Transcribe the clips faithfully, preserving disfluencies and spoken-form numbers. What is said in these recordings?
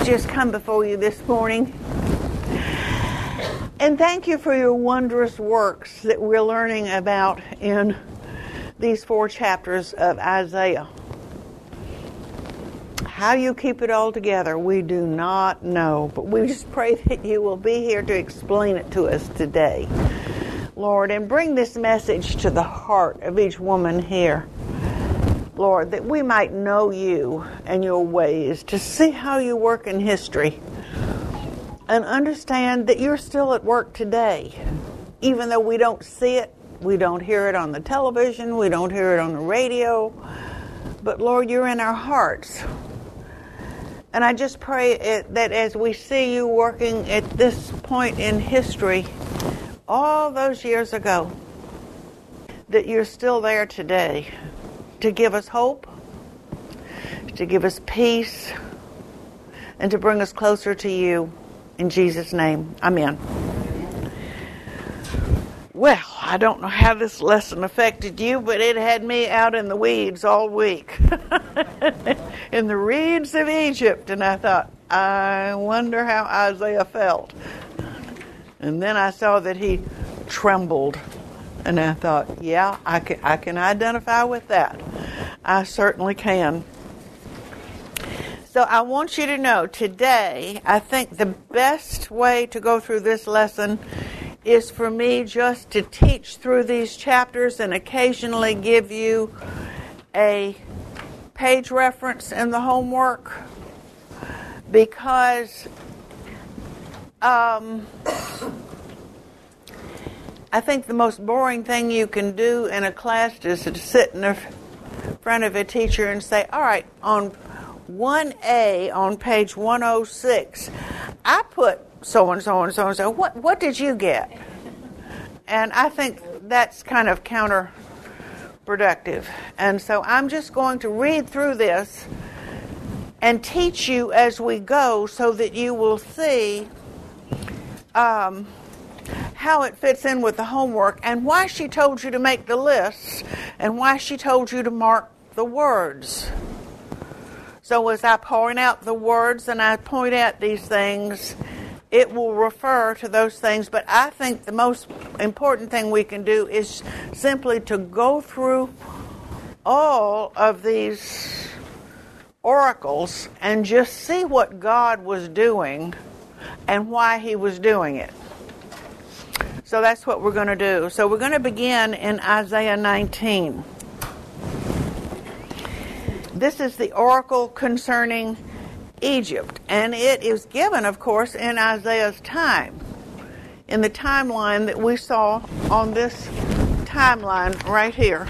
just come before you this morning and thank you for your wondrous works that we're learning about in these four chapters of Isaiah. How you keep it all together, we do not know, but we just pray that you will be here to explain it to us today, Lord, and bring this message to the heart of each woman here, Lord, that we might know you and your ways, to see how you work in history, and understand that you're still at work today. Even though we don't see it, we don't hear it on the television, we don't hear it on the radio, but Lord, you're in our hearts. And I just pray it, that as we see you working at this point in history, all those years ago, that you're still there today to give us hope, to give us peace, and to bring us closer to you. In Jesus' name, amen. Well, I don't know how this lesson affected you, but it had me out in the weeds all week. In the reeds of Egypt. And I thought, I wonder how Isaiah felt. And then I saw that he trembled. And I thought, yeah, I can, I can identify with that. I certainly can. So I want you to know today, I think the best way to go through this lesson is for me just to teach through these chapters and occasionally give you a page reference in the homework, because um, I think the most boring thing you can do in a class is to sit in front of a teacher and say, all right, on one A on page one oh six, I put so and so and so and so. What what did you get? And I think that's kind of counterproductive. And so I'm just going to read through this and teach you as we go, so that you will see um, how it fits in with the homework, and why she told you to make the lists, and why she told you to mark the words. So as I point out the words and I point out these things, it will refer to those things. But I think the most important thing we can do is simply to go through all of these oracles and just see what God was doing and why he was doing it. So that's what we're going to do. So we're going to begin in Isaiah nineteen. This is the oracle concerning Egypt, and it is given, of course, in Isaiah's time, in the timeline that we saw on this timeline right here.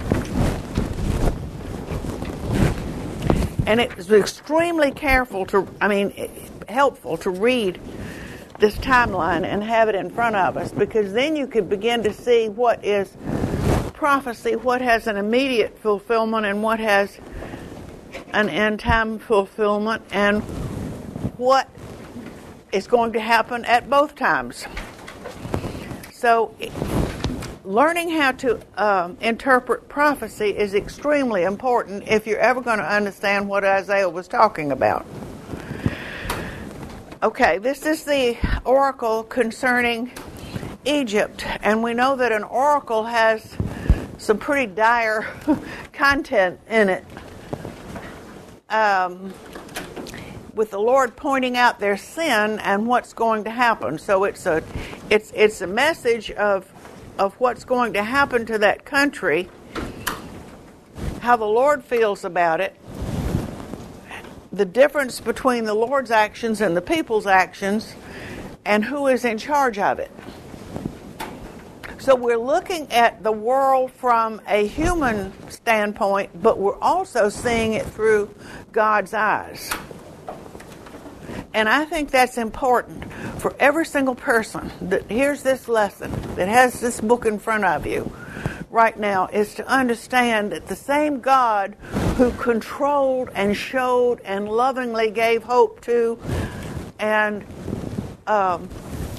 And it was extremely careful to, I mean, helpful to read this timeline and have it in front of us, because then you could begin to see what is prophecy, what has an immediate fulfillment, and what has an end-time fulfillment, and what is going to happen at both times. So learning how to um, interpret prophecy is extremely important if you're ever going to understand what Isaiah was talking about. Okay, this is the oracle concerning Egypt, and we know that an oracle has some pretty dire content in it. Um, with the Lord pointing out their sin and what's going to happen. So it's a it's it's a message of of what's going to happen to that country, how the Lord feels about it, the difference between the Lord's actions and the people's actions, and who is in charge of it. So we're looking at the world from a human standpoint, but we're also seeing it through God's eyes. And I think that's important for every single person that hears this lesson, that has this book in front of you right now, is to understand that the same God who controlled and showed and lovingly gave hope to and um,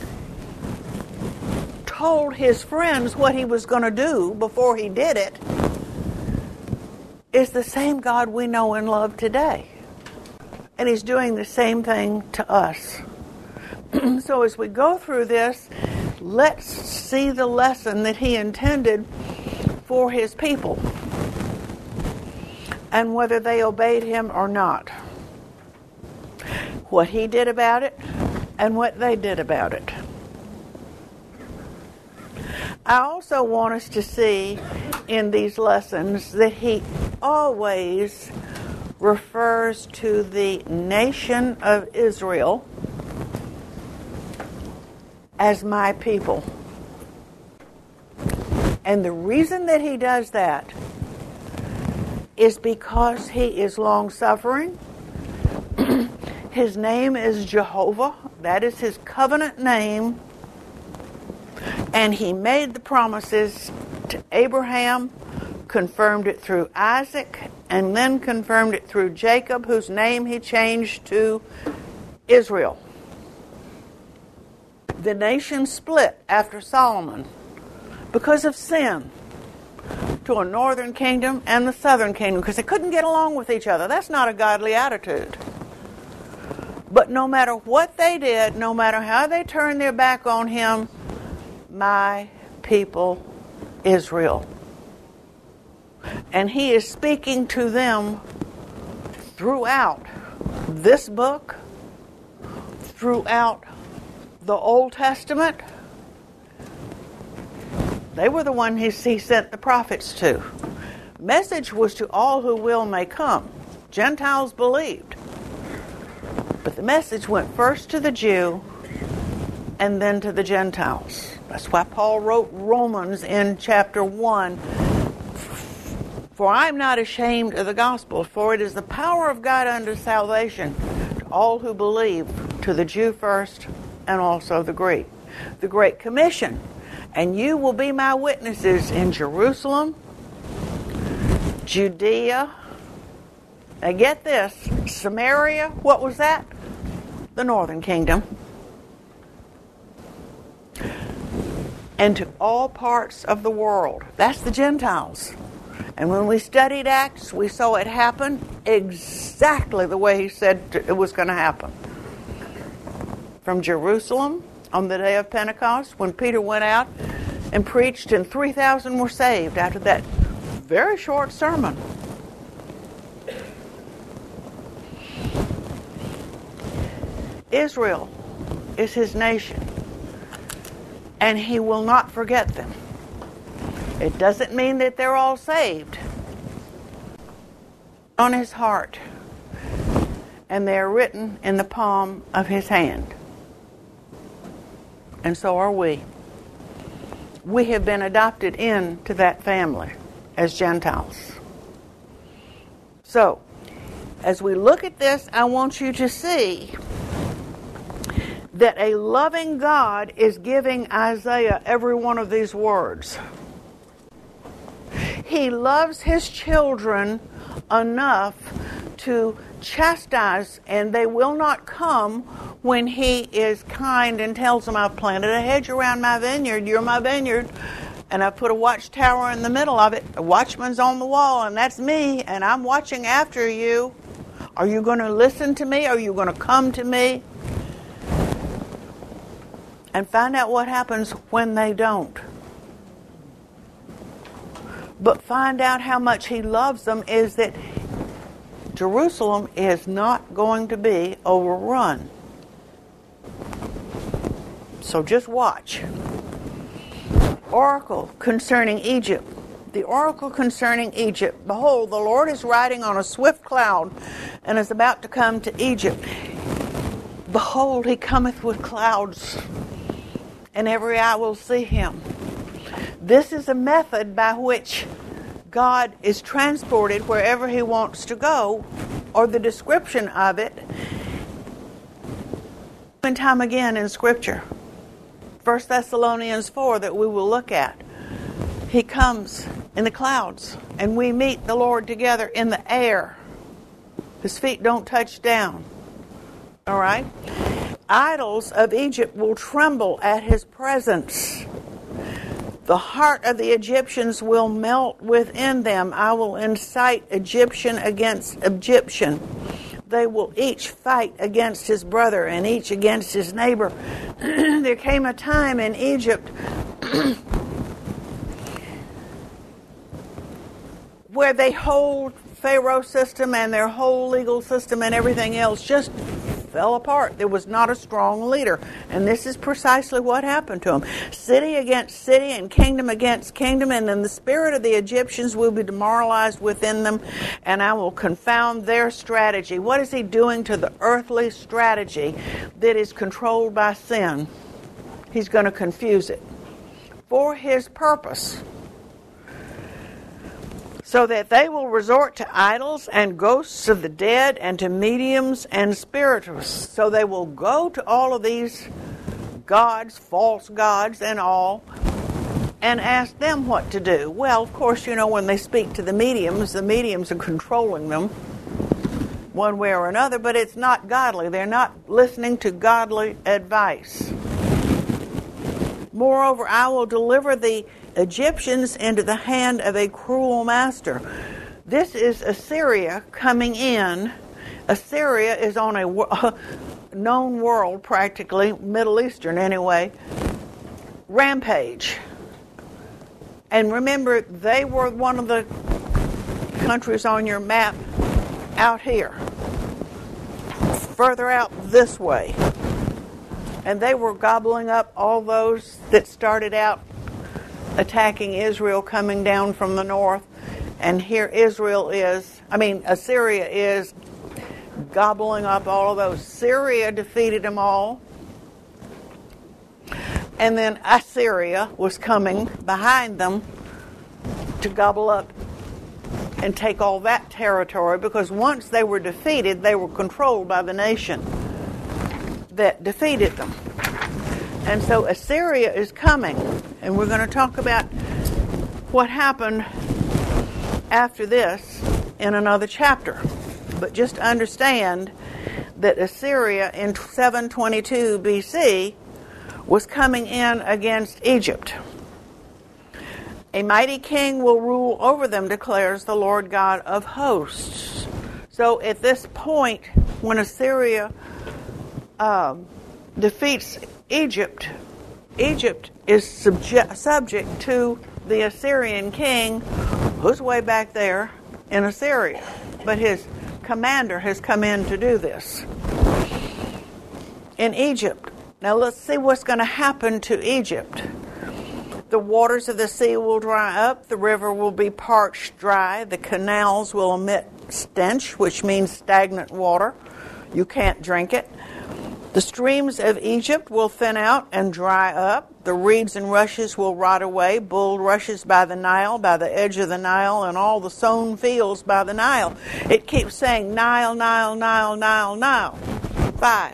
told his friends what he was going to do before he did it is the same God we know and love today. And he's doing the same thing to us. So as we go through this, let's see the lesson that he intended for his people, and whether they obeyed him or not. What he did about it, and what they did about it. I also want us to see in these lessons that he always refers to the nation of Israel as my people. And the reason that he does that is because he is long-suffering. His name is Jehovah. That is his covenant name. And he made the promises to Abraham, confirmed it through Isaac, and then confirmed it through Jacob, whose name he changed to Israel. The nation split after Solomon because of sin to a northern kingdom and the southern kingdom, because they couldn't get along with each other. That's not a godly attitude. But no matter what they did, no matter how they turned their back on him, my people Israel. And he is speaking to them throughout this book, throughout the Old Testament. They were the one he, he sent the prophets to. Message was to all who will may come. Gentiles believed. But the message went first to the Jew and then to the Gentiles. That's why Paul wrote Romans in chapter one. For I am not ashamed of the gospel, for it is the power of God unto salvation to all who believe, to the Jew first and also the Greek. The Great Commission. And you will be my witnesses in Jerusalem, Judea, now get this, Samaria, what was that? The northern kingdom. And to all parts of the world. That's the Gentiles. And when we studied Acts, we saw it happen exactly the way he said it was going to happen. From Jerusalem on the day of Pentecost, when Peter went out and preached, and three thousand were saved after that very short sermon. Israel is his nation, and he will not forget them. It doesn't mean that they're all saved. On his heart, and they are written in the palm of his hand. And so are we. We have been adopted into that family as Gentiles. So, as we look at this, I want you to see that a loving God is giving Isaiah every one of these words. He loves his children enough to chastise, and they will not come when he is kind and tells them, I've planted a hedge around my vineyard, you're my vineyard, and I've put a watchtower in the middle of it, a watchman's on the wall, and that's me, and I'm watching after you. Are you going to listen to me? Are you going to come to me? And find out what happens when they don't. But find out how much he loves them is that Jerusalem is not going to be overrun. So just watch. Oracle concerning Egypt. The oracle concerning Egypt. Behold, the Lord is riding on a swift cloud and is about to come to Egypt. Behold, he cometh with clouds, and every eye will see him. This is a method by which God is transported wherever he wants to go, or the description of it, and time again in Scripture. First Thessalonians four that we will look at. He comes in the clouds, and we meet the Lord together in the air. His feet don't touch down. All right? Idols of Egypt will tremble at his presence. The heart of the Egyptians will melt within them. I will incite Egyptian against Egyptian. they will each fight against his brother and each against his neighbor. There came a time in Egypt where they whole Pharaoh system and their whole legal system and everything else just fell apart. There was not a strong leader. And this is precisely what happened to them. City against city and kingdom against kingdom, and then the spirit of the Egyptians will be demoralized within them, and I will confound their strategy. What is he doing to the earthly strategy that is controlled by sin? He's going to confuse it for his purpose, so that they will resort to idols and ghosts of the dead and to mediums and spiritists. So they will go to all of these gods, false gods and all, and ask them what to do. Well, of course, you know, when they speak to the mediums, the mediums are controlling them one way or another, but it's not godly. They're not listening to godly advice. Moreover, I will deliver the Egyptians into the hand of a cruel master. This is Assyria coming in. Assyria is on a, a known world, practically, Middle Eastern anyway, rampage. And remember, they were one of the countries on your map out here, further out this way. And they were gobbling up all those that started out attacking Israel coming down from the north. And here Israel is, I mean, Assyria is gobbling up all of those. Syria defeated them all. And then Assyria was coming behind them to gobble up and take all that territory, because once they were defeated, they were controlled by the nation that defeated them. And so Assyria is coming, and we're going to talk about what happened after this in another chapter. But just understand that Assyria in seven twenty-two B C was coming in against Egypt. A mighty king will rule over them, declares the Lord God of hosts. So at this point, when Assyria uh, defeats Egypt, Egypt is subject, subject to the Assyrian king, who's way back there in Assyria. But his commander has come in to do this in Egypt. Now let's see what's going to happen to Egypt. The waters of the sea will dry up, the river will be parched dry, the canals will emit stench, which means stagnant water. You can't drink it. The streams of Egypt will thin out and dry up. The reeds and rushes will rot away. Bulrushes by the Nile, by the edge of the Nile, and all the sown fields by the Nile. It keeps saying Nile, Nile, Nile, Nile, Nile. Five.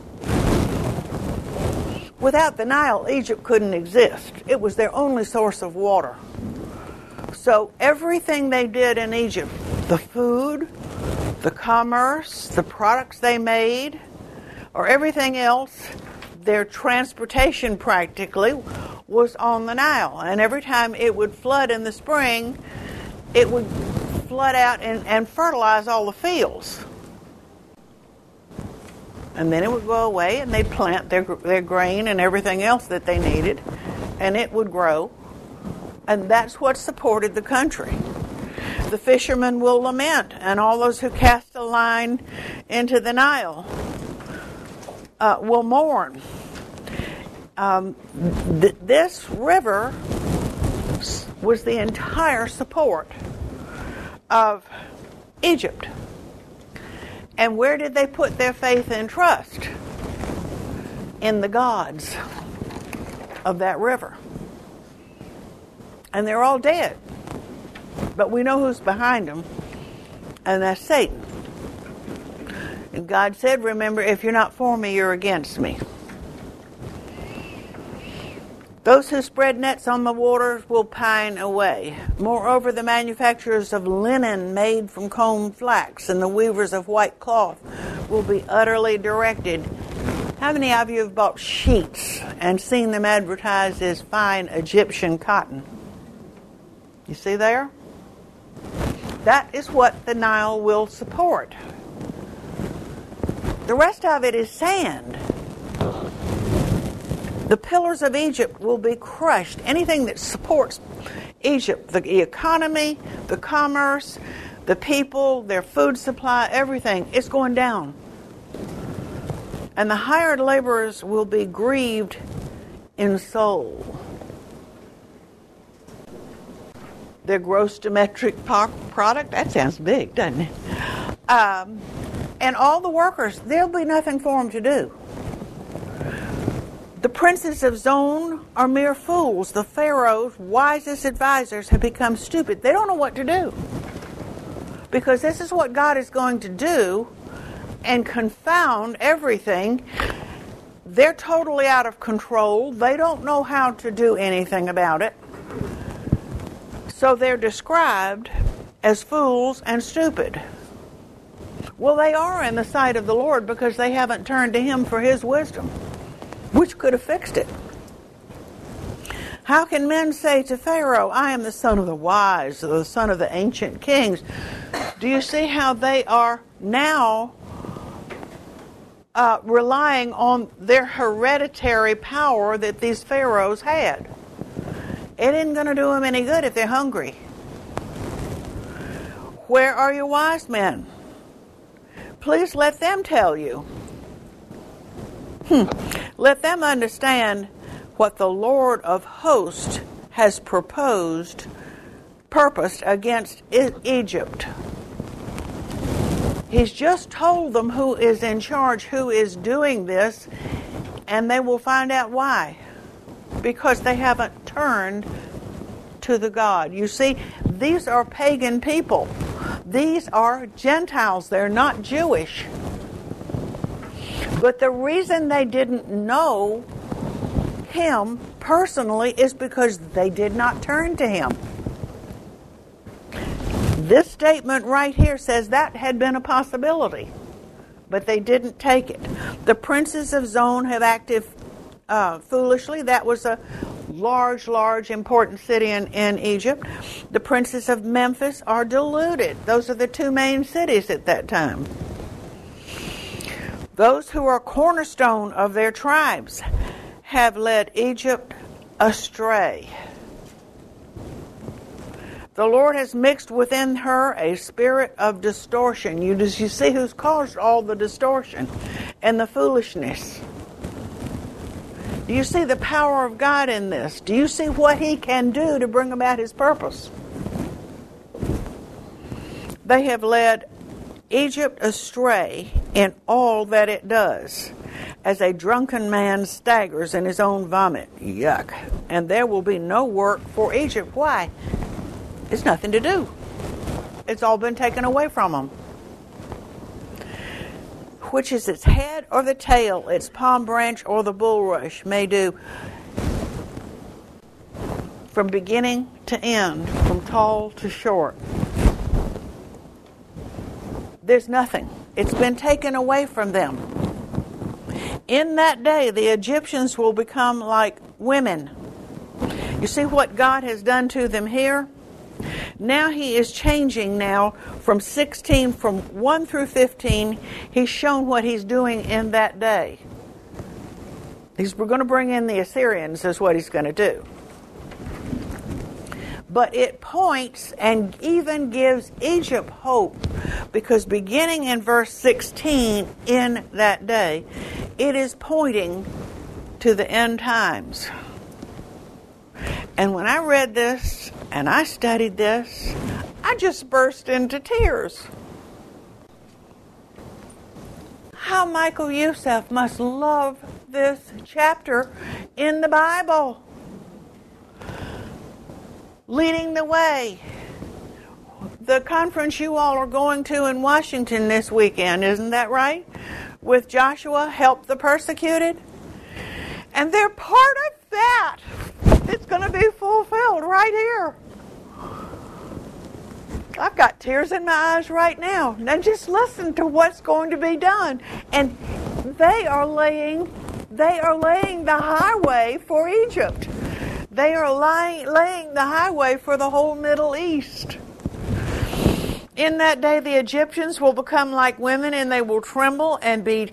Without the Nile, Egypt couldn't exist. It was their only source of water. So everything they did in Egypt, the food, the commerce, the products they made, or everything else, their transportation practically was on the Nile. And every time it would flood in the spring, it would flood out and, and fertilize all the fields. And then it would go away, and they'd plant their their grain and everything else that they needed, and it would grow. And that's what supported the country. The fishermen will lament, and all those who cast a line into the Nile uh, will mourn. Um, th- this river was the entire support of Egypt. And where did they put their faith and trust? In the gods of that river. And they're all dead. But we know who's behind them, and that's Satan. And God said, remember, if you're not for me, you're against me. Those who spread nets on the waters will pine away. Moreover, the manufacturers of linen made from combed flax and the weavers of white cloth will be utterly directed. How many of you have bought sheets and seen them advertised as fine Egyptian cotton? You see there? That is what the Nile will support. The rest of it is sand. The pillars of Egypt will be crushed. Anything that supports Egypt, the economy, the commerce, the people, their food supply, everything, it's going down. And the hired laborers will be grieved in soul. Their gross domestic product, that sounds big, doesn't it? Um, and all the workers, there'll be nothing for them to do. The princes of Zon are mere fools. The Pharaoh's wisest advisors have become stupid. They don't know what to do. Because this is what God is going to do and confound everything. They're totally out of control. They don't know how to do anything about it. So they're described as fools and stupid. Well, they are in the sight of the Lord because they haven't turned to Him for His wisdom, which could have fixed it. How can men say to Pharaoh, I am the son of the wise, or the son of the ancient kings? Do you see how they are now uh, relying on their hereditary power that these pharaohs had? It isn't going to do them any good if they're hungry. Where are your wise men? Please let them tell you. Hmm. Let them understand what the Lord of hosts has proposed, purposed against Egypt. He's just told them who is in charge, who is doing this, and they will find out why. Because they haven't turned to the God. You see, these are pagan people. These are Gentiles. They're not Jewish. But the reason they didn't know Him personally is because they did not turn to Him. This statement right here says that had been a possibility, but they didn't take it. The princes of Zon have acted uh, foolishly. That was a large, large, important city in, in Egypt. The princes of Memphis are deluded. Those are the two main cities at that time. Those who are cornerstone of their tribes have led Egypt astray. The Lord has mixed within her a spirit of distortion. You, you see who's caused all the distortion and the foolishness. Do you see the power of God in this? Do you see what He can do to bring about His purpose? They have led Egypt astray in all that it does, as a drunken man staggers in his own vomit. Yuck. And there will be no work for Egypt. Why? It's nothing to do. It's all been taken away from them. Which is its head or the tail, its palm branch or the bulrush may do. From beginning to end, from tall to short. There's nothing. It's been taken away from them. In that day, the Egyptians will become like women. You see what God has done to them here? Now He is changing now from sixteen, from one through fifteen. He's shown what He's doing in that day. He's going to bring in the Assyrians is what He's going to do. But it points and even gives Egypt hope, because beginning in verse sixteen, in that day, it is pointing to the end times. And when I read this and I studied this, I just burst into tears. How Michael Youssef must love this chapter in the Bible. Leading the way. The conference you all are going to in Washington this weekend, isn't that right? With Joshua, Help the Persecuted. And they're part of that. It's going to be fulfilled right here. I've got tears in my eyes right now. Now just listen to what's going to be done. And they are laying, they are laying the highway for Egypt. They are laying, laying the highway for the whole Middle East. In that day the Egyptians will become like women, and they will tremble and be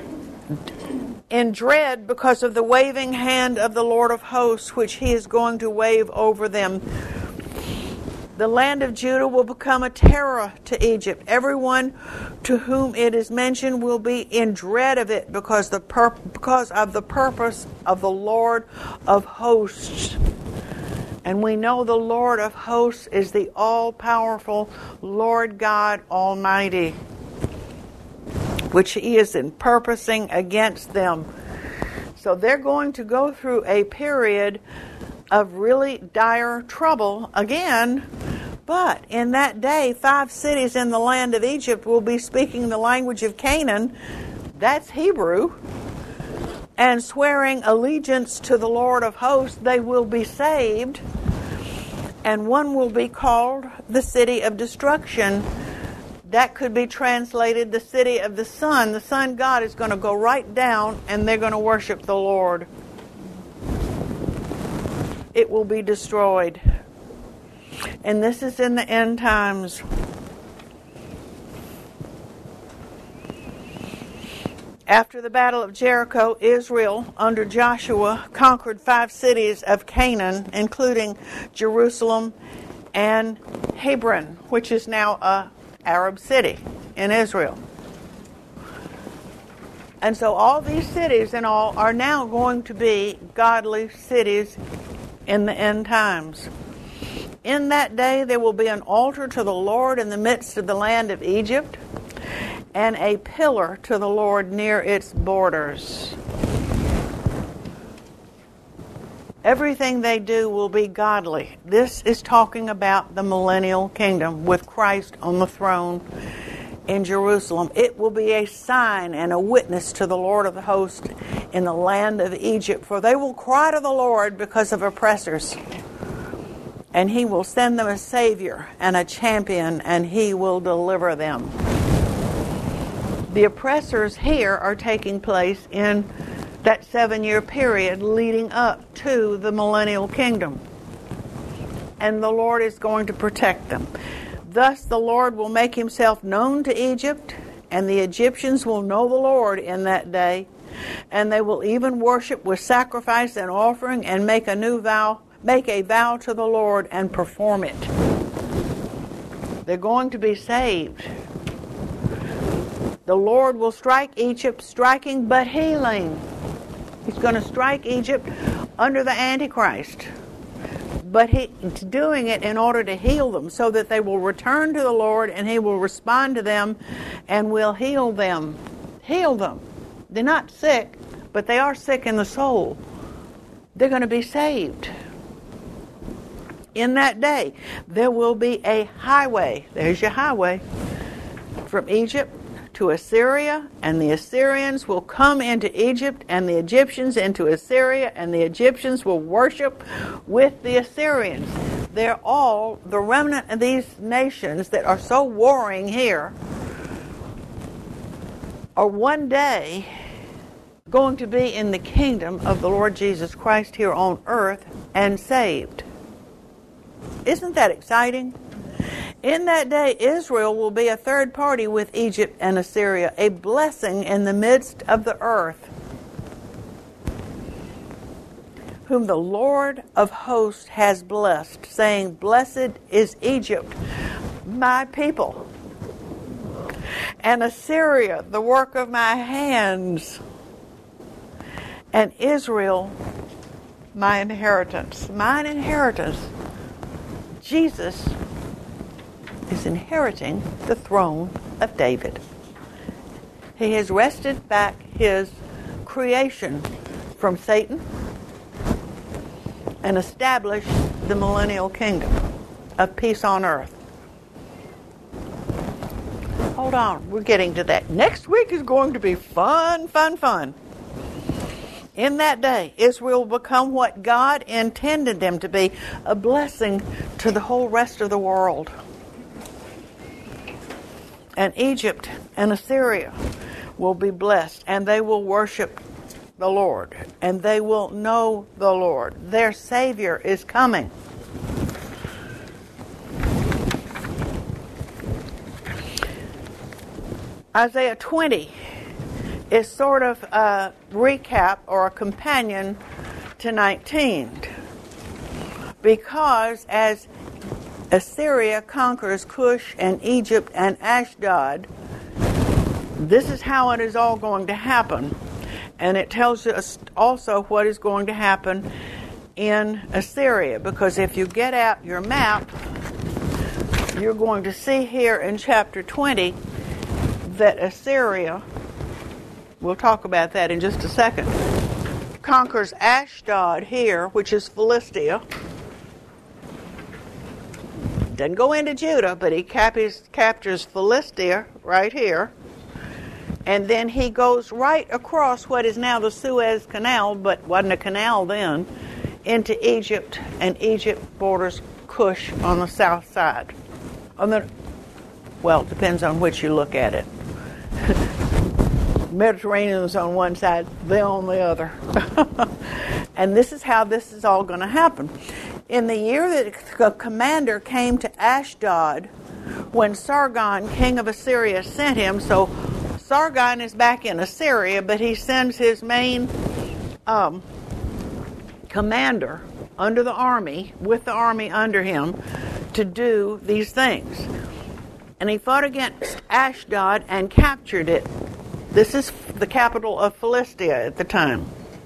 in dread because of the waving hand of the Lord of hosts, which he is going to wave over them. The land of Judah will become a terror to Egypt. Everyone to whom it is mentioned will be in dread of it because the pur- because of the purpose of the Lord of hosts. And we know the Lord of hosts is the all-powerful Lord God Almighty, which he is in purposing against them. So they're going to go through a period of really dire trouble again. But in that day, five cities in the land of Egypt will be speaking the language of Canaan, that's Hebrew, and swearing allegiance to the Lord of hosts. They will be saved, and one will be called the city of destruction. That could be translated the city of the sun. The sun god is going to go right down, and they're going to worship the Lord. It will be destroyed. And this is in the end times. After the battle of Jericho, Israel, under Joshua, conquered five cities of Canaan, including Jerusalem and Hebron, which is now a Arab city in Israel. And so all these cities and all are now going to be godly cities in the end times. In that day there will be an altar to the Lord in the midst of the land of Egypt, and a pillar to the Lord near its borders. Everything they do will be godly. This is talking about the millennial kingdom with Christ on the throne in Jerusalem. It will be a sign and a witness to the Lord of the host in the land of Egypt, for they will cry to the Lord because of oppressors, and he will send them a Savior and a champion, and he will deliver them. The oppressors here are taking place in that seven-year period leading up to the millennial kingdom. And the Lord is going to protect them. Thus the Lord will make himself known to Egypt, and the Egyptians will know the Lord in that day, and they will even worship with sacrifice and offering and make a new vow, make a vow to the Lord and perform it. They're going to be saved. The Lord will strike Egypt, striking but healing. He's going to strike Egypt under the Antichrist. But he's doing it in order to heal them, so that they will return to the Lord, and he will respond to them and will heal them. Heal them. They're not sick, but they are sick in the soul. They're going to be saved. In that day, there will be a highway. There's your highway. From Egypt to Assyria, and the Assyrians will come into Egypt, and the Egyptians into Assyria, and the Egyptians will worship with the Assyrians. They're all the remnant of these nations that are so warring here are one day going to be in the kingdom of the Lord Jesus Christ here on earth and saved. Isn't that exciting? In that day, Israel will be a third party with Egypt and Assyria, a blessing in the midst of the earth, whom the Lord of hosts has blessed, saying, "Blessed is Egypt, my people, and Assyria, the work of my hands, and Israel, my inheritance." Mine inheritance. Jesus is inheriting the throne of David. He has wrested back his creation from Satan and established the millennial kingdom of peace on earth. Hold on, we're getting to that. Next week is going to be fun, fun, fun. In that day, Israel will become what God intended them to be, a blessing to the whole rest of the world. And Egypt and Assyria will be blessed, and they will worship the Lord, and they will know the Lord. Their Savior is coming. Isaiah twenty is sort of a recap or a companion to nineteen. Because as Assyria conquers Cush and Egypt and Ashdod, this is how it is all going to happen. And it tells us also what is going to happen in Assyria. Because if you get out your map, you're going to see here in chapter twenty that Assyria, we'll talk about that in just a second, conquers Ashdod here, which is Philistia. Doesn't go into Judah, but he captures, captures Philistia right here. And then he goes right across what is now the Suez Canal, but wasn't a canal then, into Egypt, and Egypt borders Cush on the south side. On the, well, it depends on which you look at it. Mediterranean is on one side, they on the other. And this is how this is all going to happen. In the year that the commander came to Ashdod, when Sargon, king of Assyria, sent him, so Sargon is back in Assyria, but he sends his main um, commander under the army, with the army under him, to do these things. And he fought against Ashdod and captured it. This is the capital of Philistia at the time.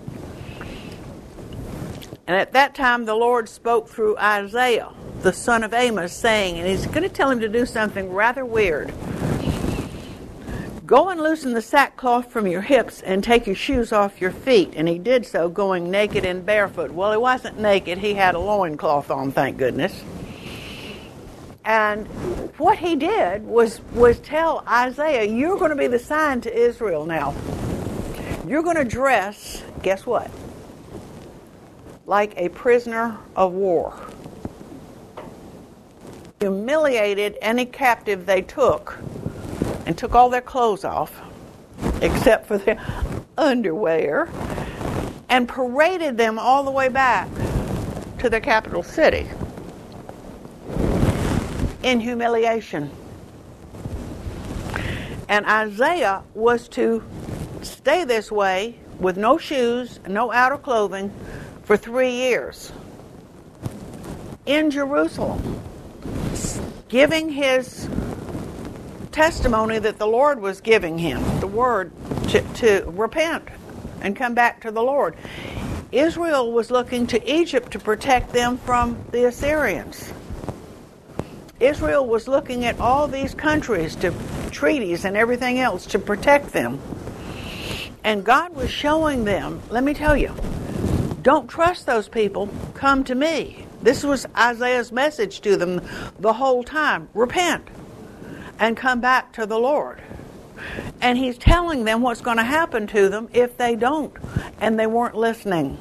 And at that time the Lord spoke through Isaiah, the son of Amos, saying, and he's going to tell him to do something rather weird. Go and loosen the sackcloth from your hips and take your shoes off your feet. And he did so, going naked and barefoot. Well, he wasn't naked. He had a loincloth on, thank goodness. And what he did was, was tell Isaiah, you're going to be the sign to Israel now. You're going to dress, guess what? Like a prisoner of war. Humiliated any captive they took and took all their clothes off, except for their underwear, and paraded them all the way back to their capital city in humiliation. And Isaiah was to stay this way with no shoes, no outer clothing for three years in Jerusalem, giving his testimony that the Lord was giving him, the word to, to repent and come back to the Lord. Israel was looking to Egypt to protect them from the Assyrians. Israel was looking at all these countries, to treaties and everything else, to protect them. And God was showing them, let me tell you, don't trust those people, come to me. This was Isaiah's message to them the whole time. Repent and come back to the Lord. And he's telling them what's going to happen to them if they don't. And they weren't listening.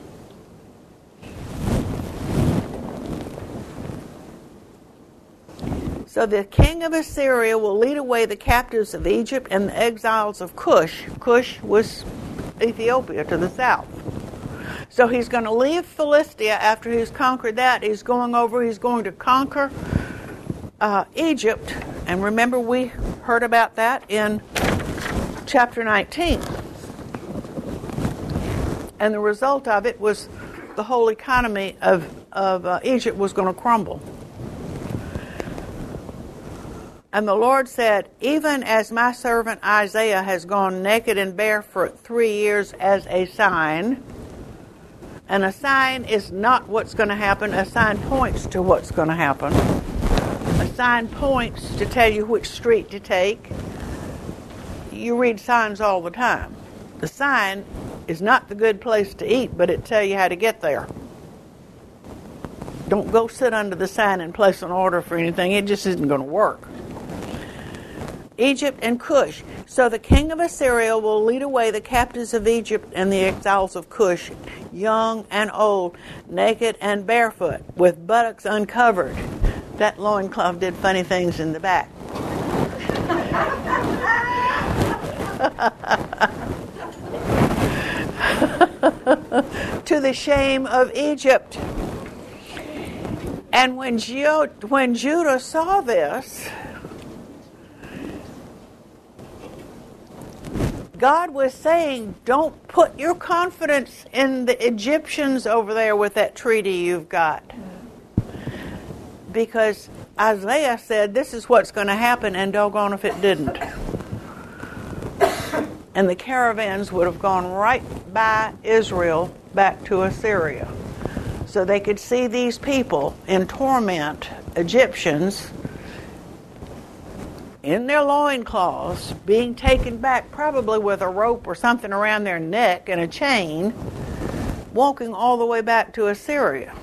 So the king of Assyria will lead away the captives of Egypt and the exiles of Cush. Cush was Ethiopia to the south. So he's going to leave Philistia after he's conquered that. He's going over, he's going to conquer uh, Egypt. And remember, we heard about that in chapter nineteen. And the result of it was the whole economy of, of uh, Egypt was going to crumble. And the Lord said, even as my servant Isaiah has gone naked and bare for three years as a sign, and a sign is not what's going to happen, a sign points to what's going to happen. A sign points to tell you which street to take. You read signs all the time. The sign is not the good place to eat, but it tells you how to get there. Don't go sit under the sign and place an order for anything. It just isn't going to work. Egypt and Cush. So the king of Assyria will lead away the captives of Egypt and the exiles of Cush, young and old, naked and barefoot, with buttocks uncovered. That loincloth did funny things in the back. To the shame of Egypt. And when, Ju- when Judah saw this, God was saying, don't put your confidence in the Egyptians over there with that treaty you've got. Because Isaiah said, this is what's going to happen, and doggone if it didn't. And the caravans would have gone right by Israel back to Assyria. So they could see these people in torment, Egyptians, in their loincloths, being taken back, probably with a rope or something around their neck and a chain, walking all the way back to Assyria.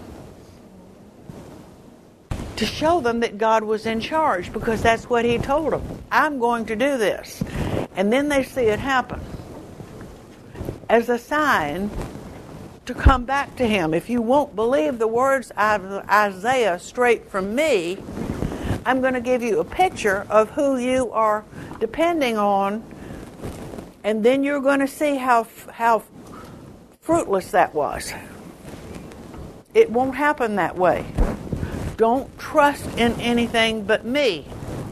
To show them that God was in charge, because that's what he told them. I'm going to do this. And then they see it happen as a sign to come back to him. If you won't believe the words of Isaiah straight from me, I'm going to give you a picture of who you are depending on, and then you're going to see how how fruitless that was. It won't happen that way. Don't trust in anything but me.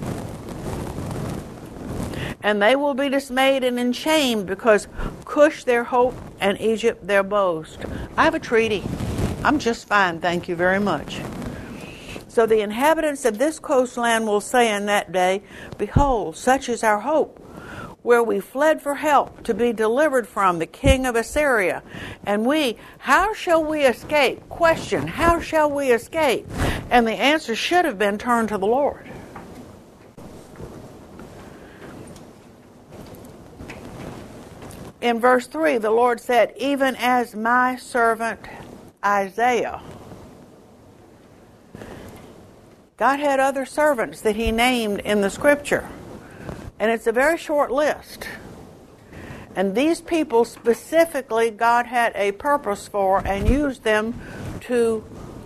And they will be dismayed and ashamed, because Cush their hope and Egypt their boast. I have a treaty. I'm just fine, thank you very much. So the inhabitants of this coastland will say in that day, behold, such is our hope, where we fled for help to be delivered from the king of Assyria. And we, how shall we escape? Question, how shall we escape? And the answer should have been, turn to the Lord. In verse three, the Lord said, even as my servant Isaiah. God had other servants that he named in the scripture. And it's a very short list. And these people specifically, God had a purpose for and used them to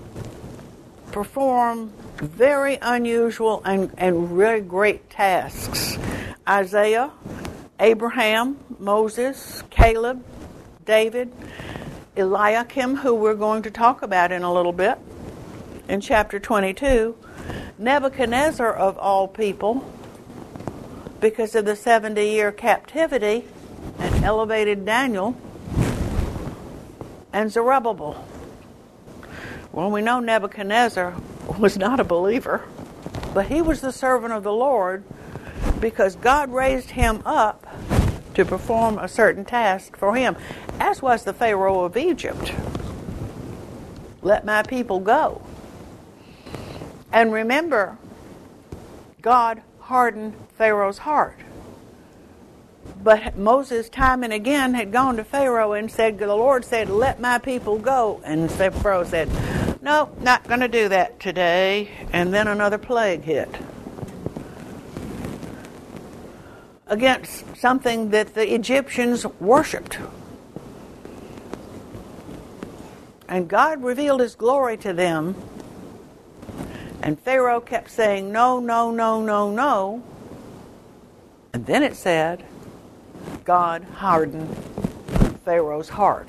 perform very unusual and, and really great tasks. Isaiah, Abraham, Moses, Caleb, David, Eliakim, who we're going to talk about in a little bit, in chapter twenty-two, Nebuchadnezzar of all people, because of the seventy-year captivity, and elevated Daniel, and Zerubbabel. Well, we know Nebuchadnezzar was not a believer, but he was the servant of the Lord because God raised him up to perform a certain task for him, as was the Pharaoh of Egypt. Let my people go. And remember, God hardened Pharaoh's heart. But Moses, time and again, had gone to Pharaoh and said, the Lord said, let my people go. And Pharaoh said, no, not going to do that today. And then another plague hit. Against something that the Egyptians worshipped. And God revealed his glory to them. And Pharaoh kept saying, no, no, no, no, no. And then it said, God hardened Pharaoh's heart.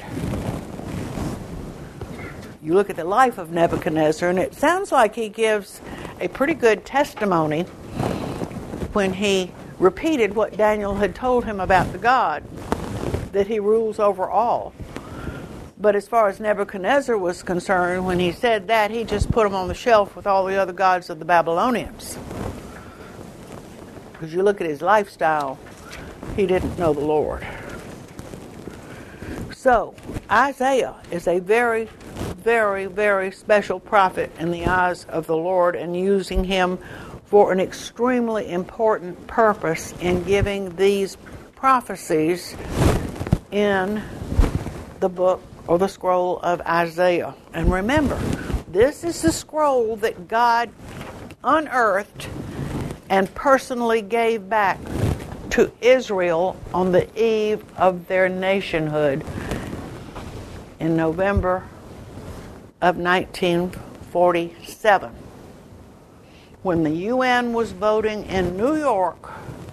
You look at the life of Nebuchadnezzar, and it sounds like he gives a pretty good testimony when he repeated what Daniel had told him about the God, that he rules over all. But as far as Nebuchadnezzar was concerned, when he said that, he just put him on the shelf with all the other gods of the Babylonians. Because you look at his lifestyle, he didn't know the Lord. So, Isaiah is a very, very, very special prophet in the eyes of the Lord, and using him for an extremely important purpose in giving these prophecies in the book or the scroll of Isaiah. And remember, this is the scroll that God unearthed and personally gave back to Israel on the eve of their nationhood in November of nineteen forty-seven. When the U N was voting in New York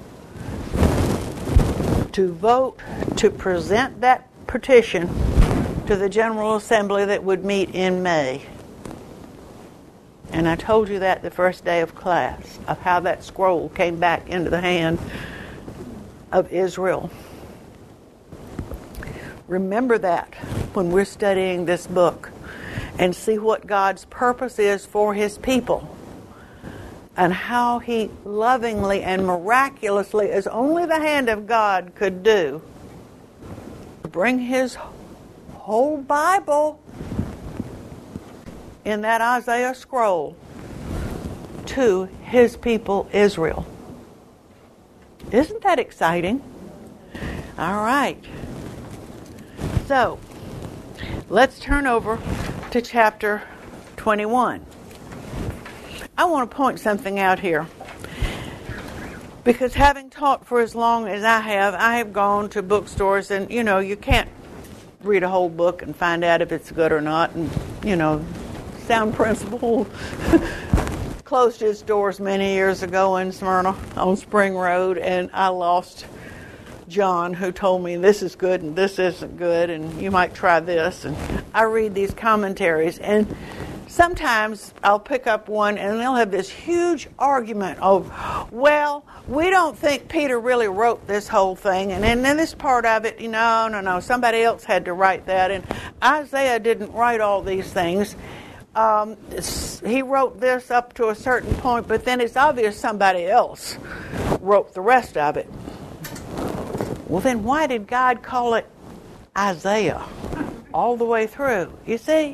to vote to present that petition to the General Assembly that would meet in May. And I told you that the first day of class, of how that scroll came back into the hand of Israel Remember that when we're studying this book, and see what God's purpose is for His people, and how He lovingly and miraculously, as only the hand of God could do, bring His whole Bible in that Isaiah scroll to His people Israel. Isn't that exciting? All right. So, let's turn over to chapter twenty-one. I want to point something out here. Because having taught for as long as I have, I have gone to bookstores, and, you know, you can't read a whole book and find out if it's good or not. And, you know, Sound Principle closed its doors many years ago in Smyrna on Spring Road, and I lost John, who told me this is good and this isn't good, and you might try this. And I read these commentaries, and sometimes I'll pick up one and they'll have this huge argument of, well, we don't think Peter really wrote this whole thing, and then this part of it, you know, no, no, somebody else had to write that, and Isaiah didn't write all these things. Um, he wrote this up to a certain point, but then it's obvious somebody else wrote the rest of it. Well, then why did God call it Isaiah all the way through? You see?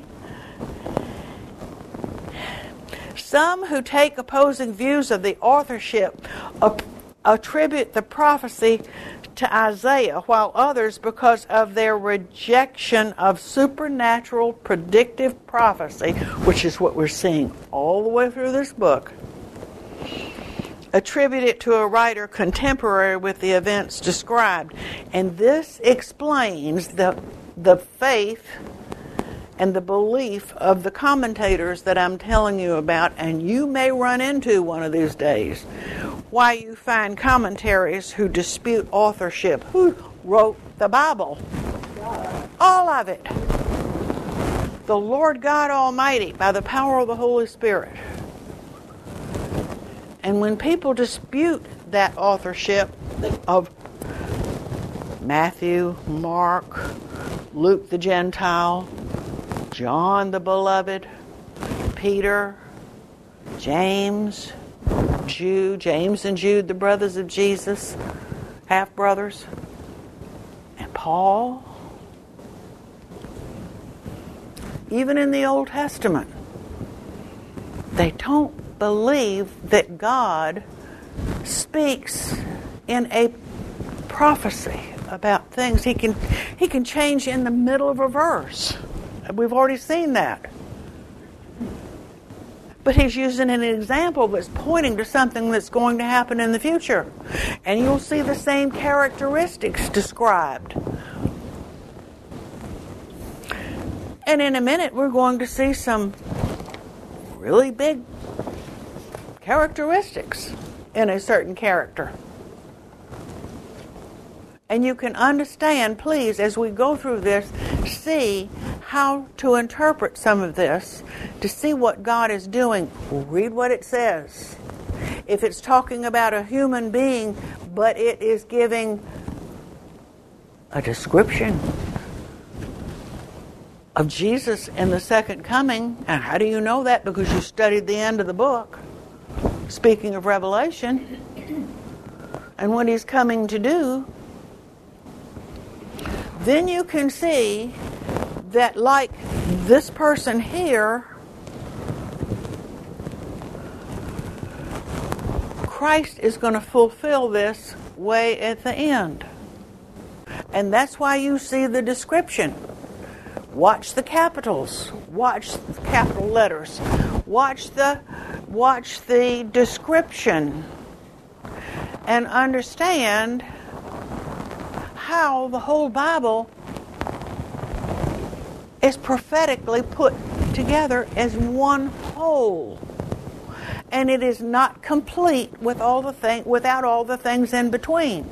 Some who take opposing views of the authorship attribute the prophecy to Isaiah, while others, because of their rejection of supernatural predictive prophecy, which is what we're seeing all the way through this book, attribute it to a writer contemporary with the events described. And this explains the the faith and the belief of the commentators that I'm telling you about, and you may run into one of these days. Why you find commentaries who dispute authorship. Who wrote the Bible? God. All of it. The Lord God Almighty, by the power of the Holy Spirit. And when people dispute that authorship of Matthew, Mark, Luke the Gentile, John the Beloved, Peter, James, Jude, James and Jude, the brothers of Jesus, half-brothers, and Paul, even in the Old Testament, they don't believe that God speaks in a prophecy about things. He can he can change in the middle of a verse. We've already seen that. But he's using an example that's pointing to something that's going to happen in the future. And you'll see the same characteristics described. And in a minute, we're going to see some really big characteristics in a certain character. And you can understand, please, as we go through this, see how to interpret some of this, to see what God is doing. Read what it says. If it's talking about a human being, but it is giving a description of Jesus in the second coming, and how do you know that? Because you studied the end of the book, speaking of Revelation, and what he's coming to do, then you can see that, like this person here, Christ is going to fulfill this way at the end. And that's why you see the description. Watch the capitals. Watch the capital letters. Watch the, watch the description. And understand how the whole Bible is prophetically put together as one whole. And it is not complete with all the thing, without all the things in between.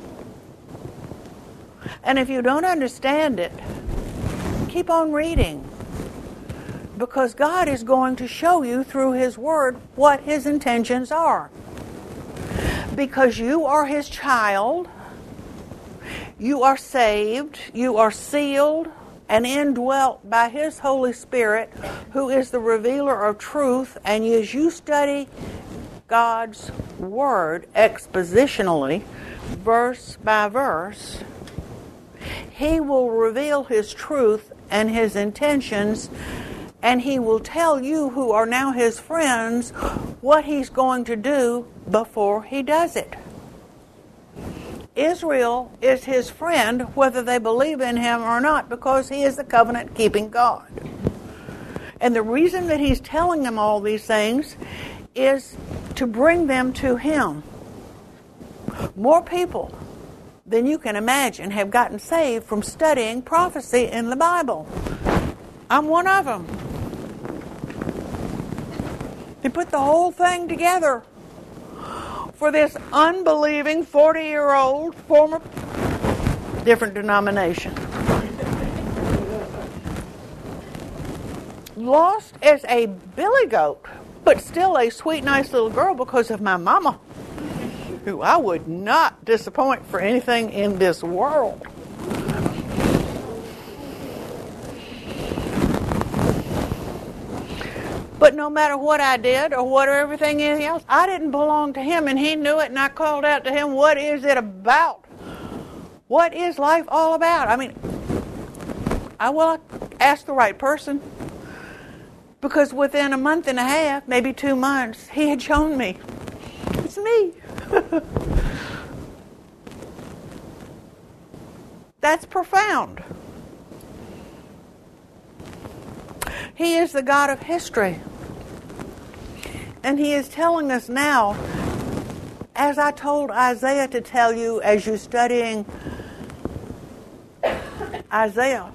And if you don't understand it, keep on reading. Because God is going to show you through His Word what His intentions are. Because you are His child, You are saved, you are sealed and indwelt by His Holy Spirit, who is the revealer of truth, and as you study God's Word expositionally, verse by verse, He will reveal His truth and His intentions, and He will tell you, who are now His friends, what He's going to do before He does it. Israel is His friend whether they believe in Him or not, because He is the covenant-keeping God. And the reason that He's telling them all these things is to bring them to Him. More people than you can imagine have gotten saved from studying prophecy in the Bible. I'm one of them. He put the whole thing together for this unbelieving forty-year-old former different denomination. Lost as a billy goat, but still a sweet, nice little girl because of my mama, who I would not disappoint for anything in this world. But no matter what I did or what or everything else, I didn't belong to Him, and He knew it, and I called out to Him, what is it about? What is life all about? I mean, I will ask the right person, because within a month and a half, maybe two months, He had shown me. It's me. That's profound. He is the God of history. And He is telling us now, as I told Isaiah to tell you as you're studying Isaiah,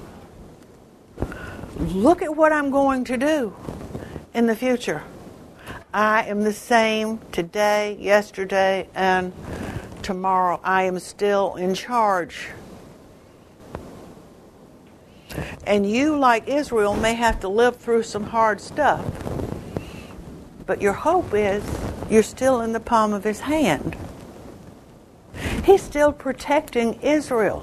look at what I'm going to do in the future. I am the same today, yesterday, and tomorrow. I am still in charge. And you, like Israel, may have to live through some hard stuff. But your hope is you're still in the palm of His hand. He's still protecting Israel.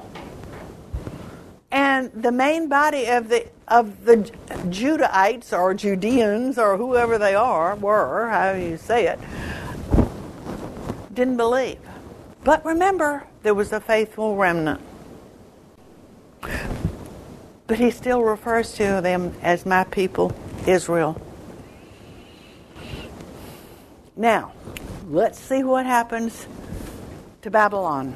And the main body of the of the Judahites or Judeans or whoever they are, were, however you say it, didn't believe. But remember, there was a faithful remnant. But He still refers to them as my people, Israel. Now, let's see what happens to Babylon.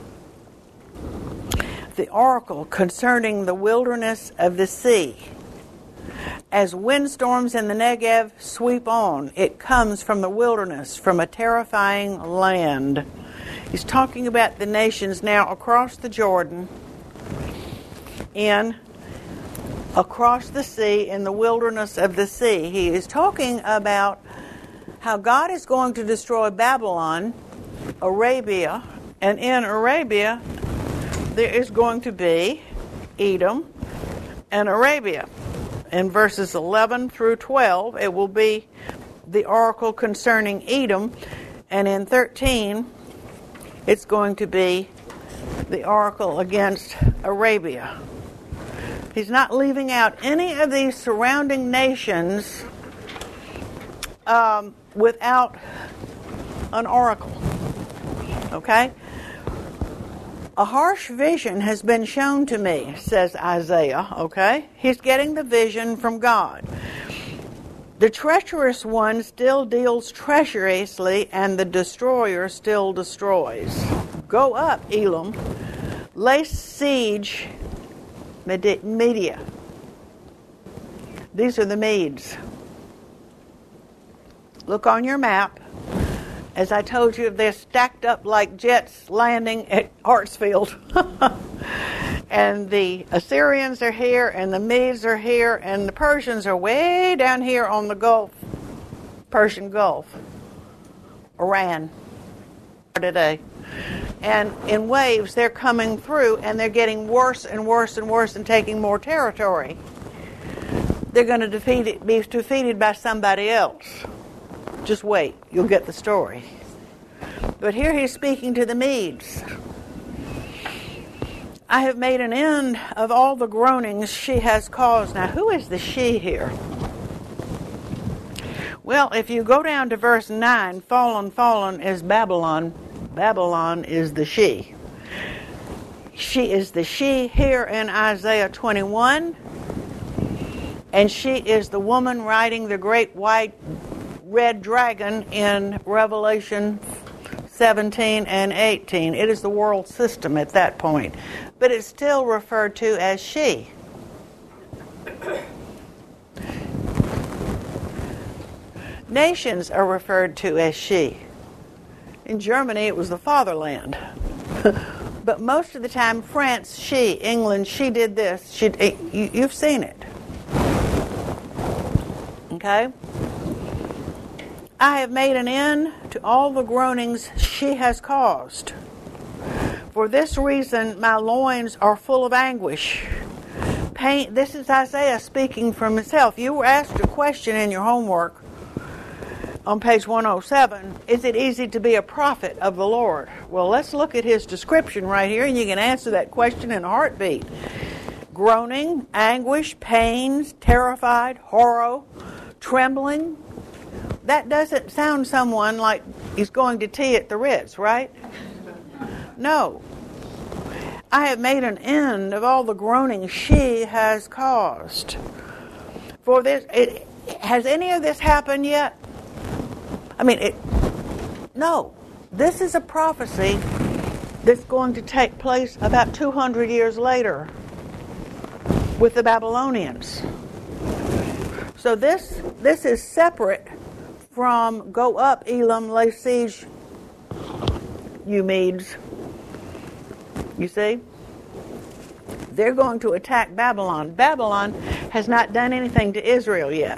The oracle concerning the wilderness of the sea. As windstorms in the Negev sweep on, it comes from the wilderness, from a terrifying land. He's talking about the nations now across the Jordan, in across the sea, in the wilderness of the sea. He is talking about how God is going to destroy Babylon, Arabia, and in Arabia there is going to be Edom and Arabia. In verses eleven through twelve, it will be the oracle concerning Edom, and in thirteen, it's going to be the oracle against Arabia. He's not leaving out any of these surrounding nations um, without an oracle. Okay? A harsh vision has been shown to me, says Isaiah. Okay? He's getting the vision from God. The treacherous one still deals treacherously, and the destroyer still destroys. Go up, Elam. Lay siege, Media. These are the Medes. Look on your map. As I told you, they're stacked up like jets landing at Hartsfield. And the Assyrians are here, and the Medes are here, and the Persians are way down here on the Gulf, Persian Gulf, Iran today. And in waves, they're coming through, and they're getting worse and worse and worse and taking more territory. They're going to defeat it, be defeated by somebody else. Just wait, you'll get the story. But here he's speaking to the Medes. I have made an end of all the groanings she has caused. Now, who is the she here? Well, if you go down to verse nine, fallen, fallen is Babylon. Babylon is the she. She is the she here in Isaiah twenty-one. And she is the woman riding the great white red dragon in Revelation seventeen and eighteen. It is the world system at that point. But it's still referred to as she. Nations are referred to as she. In Germany, it was the fatherland. But most of the time, France, she. England, she did this. She, you, you've seen it. Okay? I have made an end to all the groanings she has caused. For this reason, my loins are full of anguish. Pain. This is Isaiah speaking from himself. You were asked a question in your homework on page one oh seven. Is it easy to be a prophet of the Lord? Well, let's look at his description right here, and you can answer that question in a heartbeat. Groaning, anguish, pains, terrified, horror, trembling. That doesn't sound someone like he's going to tea at the Ritz, right? No. I have made an end of all the groaning she has caused. For this, it, has any of this happened yet? I mean, it, no. This is a prophecy that's going to take place about two hundred years later with the Babylonians. So this this is separate from go up, Elam, lay siege, you Medes. You see? They're going to attack Babylon. Babylon has not done anything to Israel yet.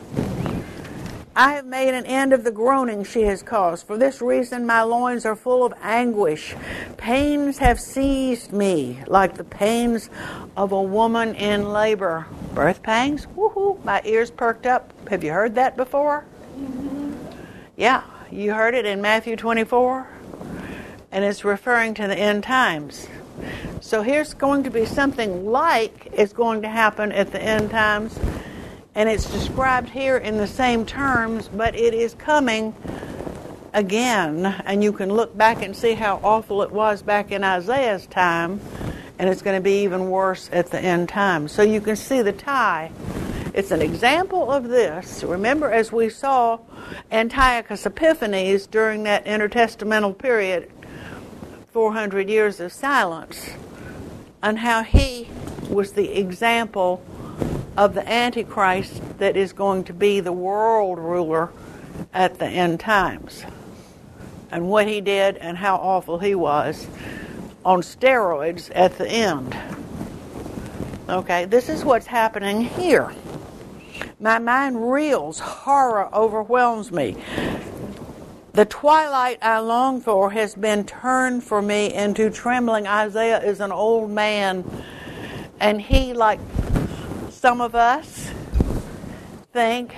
I have made an end of the groaning she has caused. For this reason my loins are full of anguish. Pains have seized me like the pains of a woman in labor. Birth pangs? Woohoo! My ears perked up. Have you heard that before? Mm-hmm. Yeah, you heard it in Matthew twenty-four. And it's referring to the end times. So here's going to be something like it's going to happen at the end times. And it's described here in the same terms, but it is coming again. And you can look back and see how awful it was back in Isaiah's time. And it's going to be even worse at the end time. So you can see the tie. It's an example of this. Remember, as we saw Antiochus Epiphanes during that intertestamental period, four hundred years of silence, and how he was the example of the Antichrist that is going to be the world ruler at the end times. And what he did and how awful he was on steroids at the end. Okay, this is what's happening here. My mind reels, horror overwhelms me. The twilight I long for has been turned for me into trembling. Isaiah is an old man, and he, like some of us, think,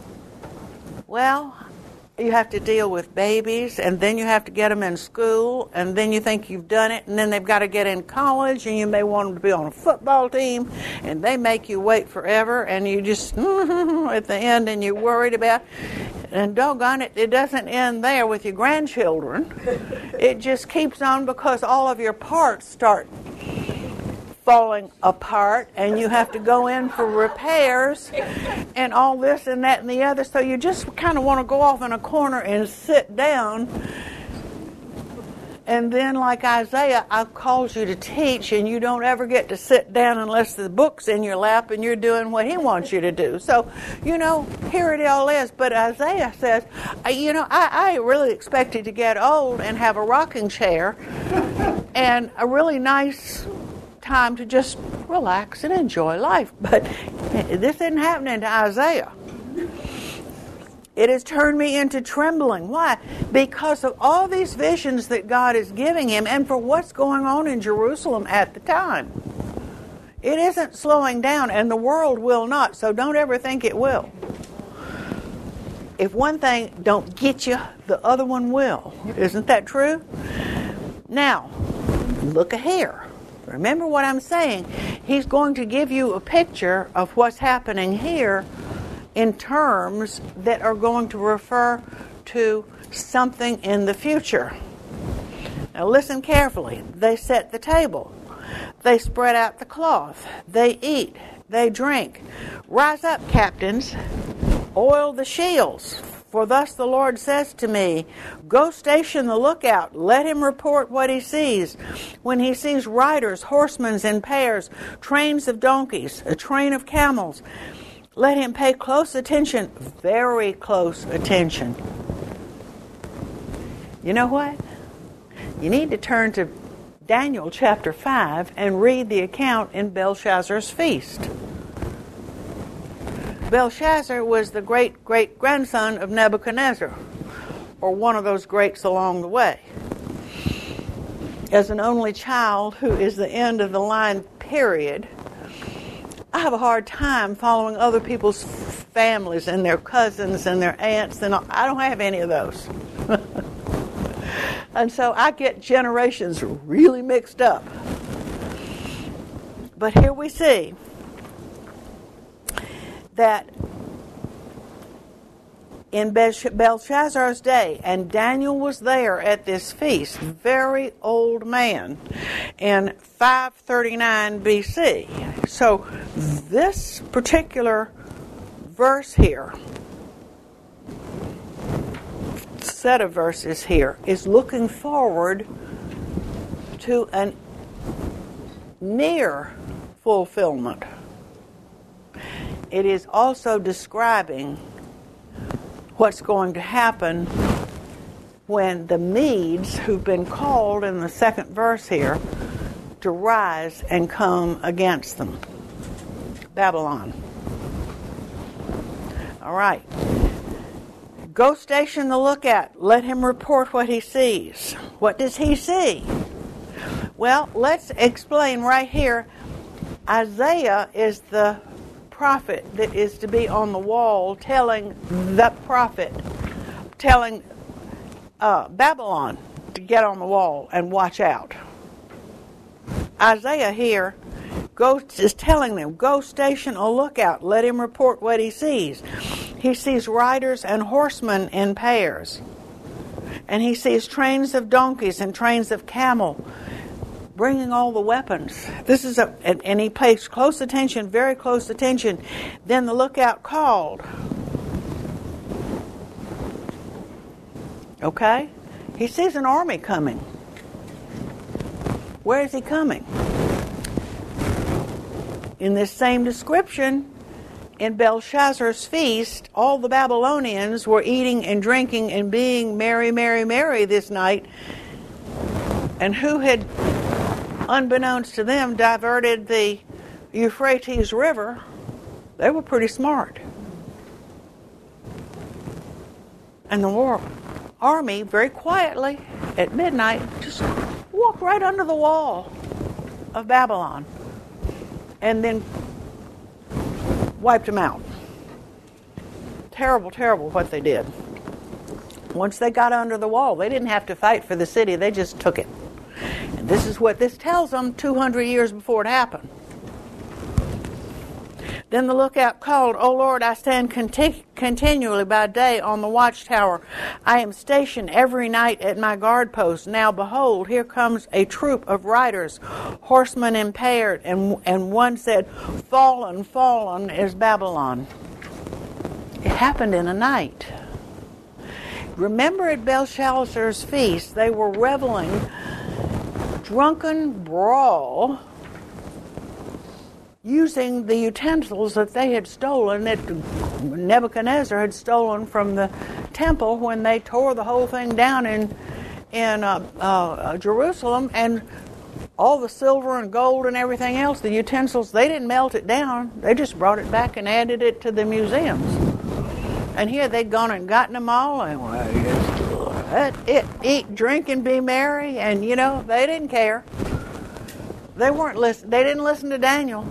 well, you have to deal with babies, and then you have to get them in school, and then you think you've done it, and then they've got to get in college, and you may want them to be on a football team, and they make you wait forever, and you just, at the end, and you're worried about, and doggone it, it doesn't end there with your grandchildren. It just keeps on because all of your parts start falling apart, and you have to go in for repairs and all this and that and the other. So you just kind of want to go off in a corner and sit down. And then, like Isaiah, I've called you to teach, and you don't ever get to sit down unless the book's in your lap and you're doing what he wants you to do. So, you know, here it all is. But Isaiah says, you know, I, I really expected to get old and have a rocking chair and a really nice time to just relax and enjoy life. But this isn't happening to Isaiah. It has turned me into trembling. Why? Because of all these visions that God is giving him and for what's going on in Jerusalem at the time. It isn't slowing down, and the world will not, so don't ever think it will. If one thing don't get you, the other one will. Isn't that true? Now, look here. Remember what I'm saying. He's going to give you a picture of what's happening here in terms that are going to refer to something in the future. Now listen carefully. They set the table. They spread out the cloth. They eat. They drink. Rise up, captains. Oil the shields. For thus the Lord says to me, go station the lookout. Let him report what he sees. When he sees riders, horsemen in pairs, trains of donkeys, a train of camels, let him pay close attention, very close attention. You know what? You need to turn to Daniel chapter five and read the account in Belshazzar's feast. Belshazzar was the great-great-grandson of Nebuchadnezzar, or one of those greats along the way. As an only child who is the end of the line, period, I have a hard time following other people's families and their cousins and their aunts, and I don't have any of those. And so I get generations really mixed up. But here we see that in Belshazzar's day, and Daniel was there at this feast, very old man, in five thirty-nine B C. So this particular verse here, set of verses here, is looking forward to a near fulfillment. It is also describing what's going to happen when the Medes, who've been called in the second verse here, to rise and come against them. Babylon. All right. Go station the lookout. Let him report what he sees. What does he see? Well, let's explain right here. Isaiah is the prophet that is to be on the wall telling the prophet, telling uh, Babylon to get on the wall and watch out. Isaiah here goes, is telling them, go station a lookout, let him report what he sees. He sees riders and horsemen in pairs. And he sees trains of donkeys and trains of camel, bringing all the weapons. This is a, and, and he pays close attention, very close attention. Then the lookout called. Okay? He sees an army coming. Where is he coming? In this same description, in Belshazzar's feast, all the Babylonians were eating and drinking and being merry, merry, merry this night. And who had, unbeknownst to them, diverted the Euphrates River? They were pretty smart. And the war army, very quietly, at midnight, just walked right under the wall of Babylon and then wiped them out. Terrible, terrible what they did. Once they got under the wall, they didn't have to fight for the city. They just took it. And this is what this tells them two hundred years before it happened. Then the lookout called, O Lord, I stand conti- continually by day on the watchtower. I am stationed every night at my guard post. Now behold, here comes a troop of riders, horsemen impaired. And, and one said, fallen, fallen is Babylon. It happened in a night. Remember at Belshazzar's feast, they were reveling, drunken brawl, using the utensils that they had stolen, that Nebuchadnezzar had stolen from the temple when they tore the whole thing down in in uh, uh, Jerusalem, and all the silver and gold and everything else, the utensils, they didn't melt it down. They just brought it back and added it to the museums. And here they'd gone and gotten them all, and well, just, it, eat, drink, and be merry, and you know, they didn't care. They weren't listen. They didn't listen to Daniel.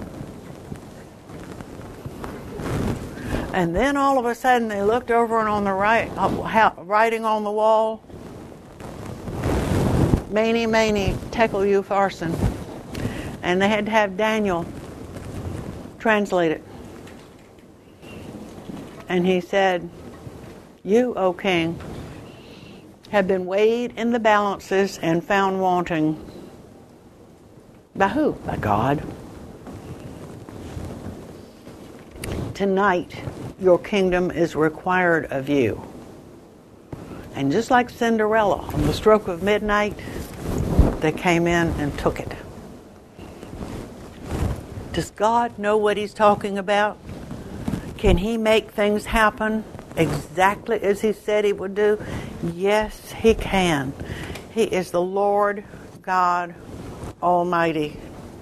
And then all of a sudden they looked over and on the right, writing on the wall, Mene, Mene, Tekel Upharsin. and they had to have Daniel translate it. And he said, "You, O king, have been weighed in the balances and found wanting." By who? By God. Tonight, your kingdom is required of you. And just like Cinderella, on the stroke of midnight, they came in and took it. Does God know what He's talking about? Can He make things happen exactly as He said He would do? Yes, He can. He is the Lord God Almighty.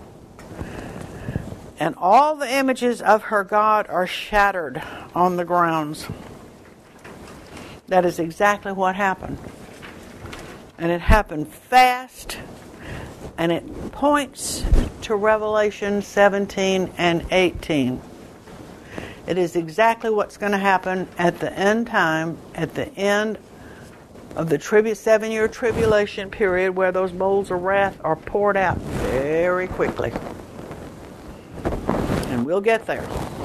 And all the images of her God are shattered on the grounds. That is exactly what happened. And it happened fast, and it points to Revelation seventeen and eighteen. It is exactly what's going to happen at the end time, at the end of the tribu- seven-year tribulation period, where those bowls of wrath are poured out very quickly. And we'll get there.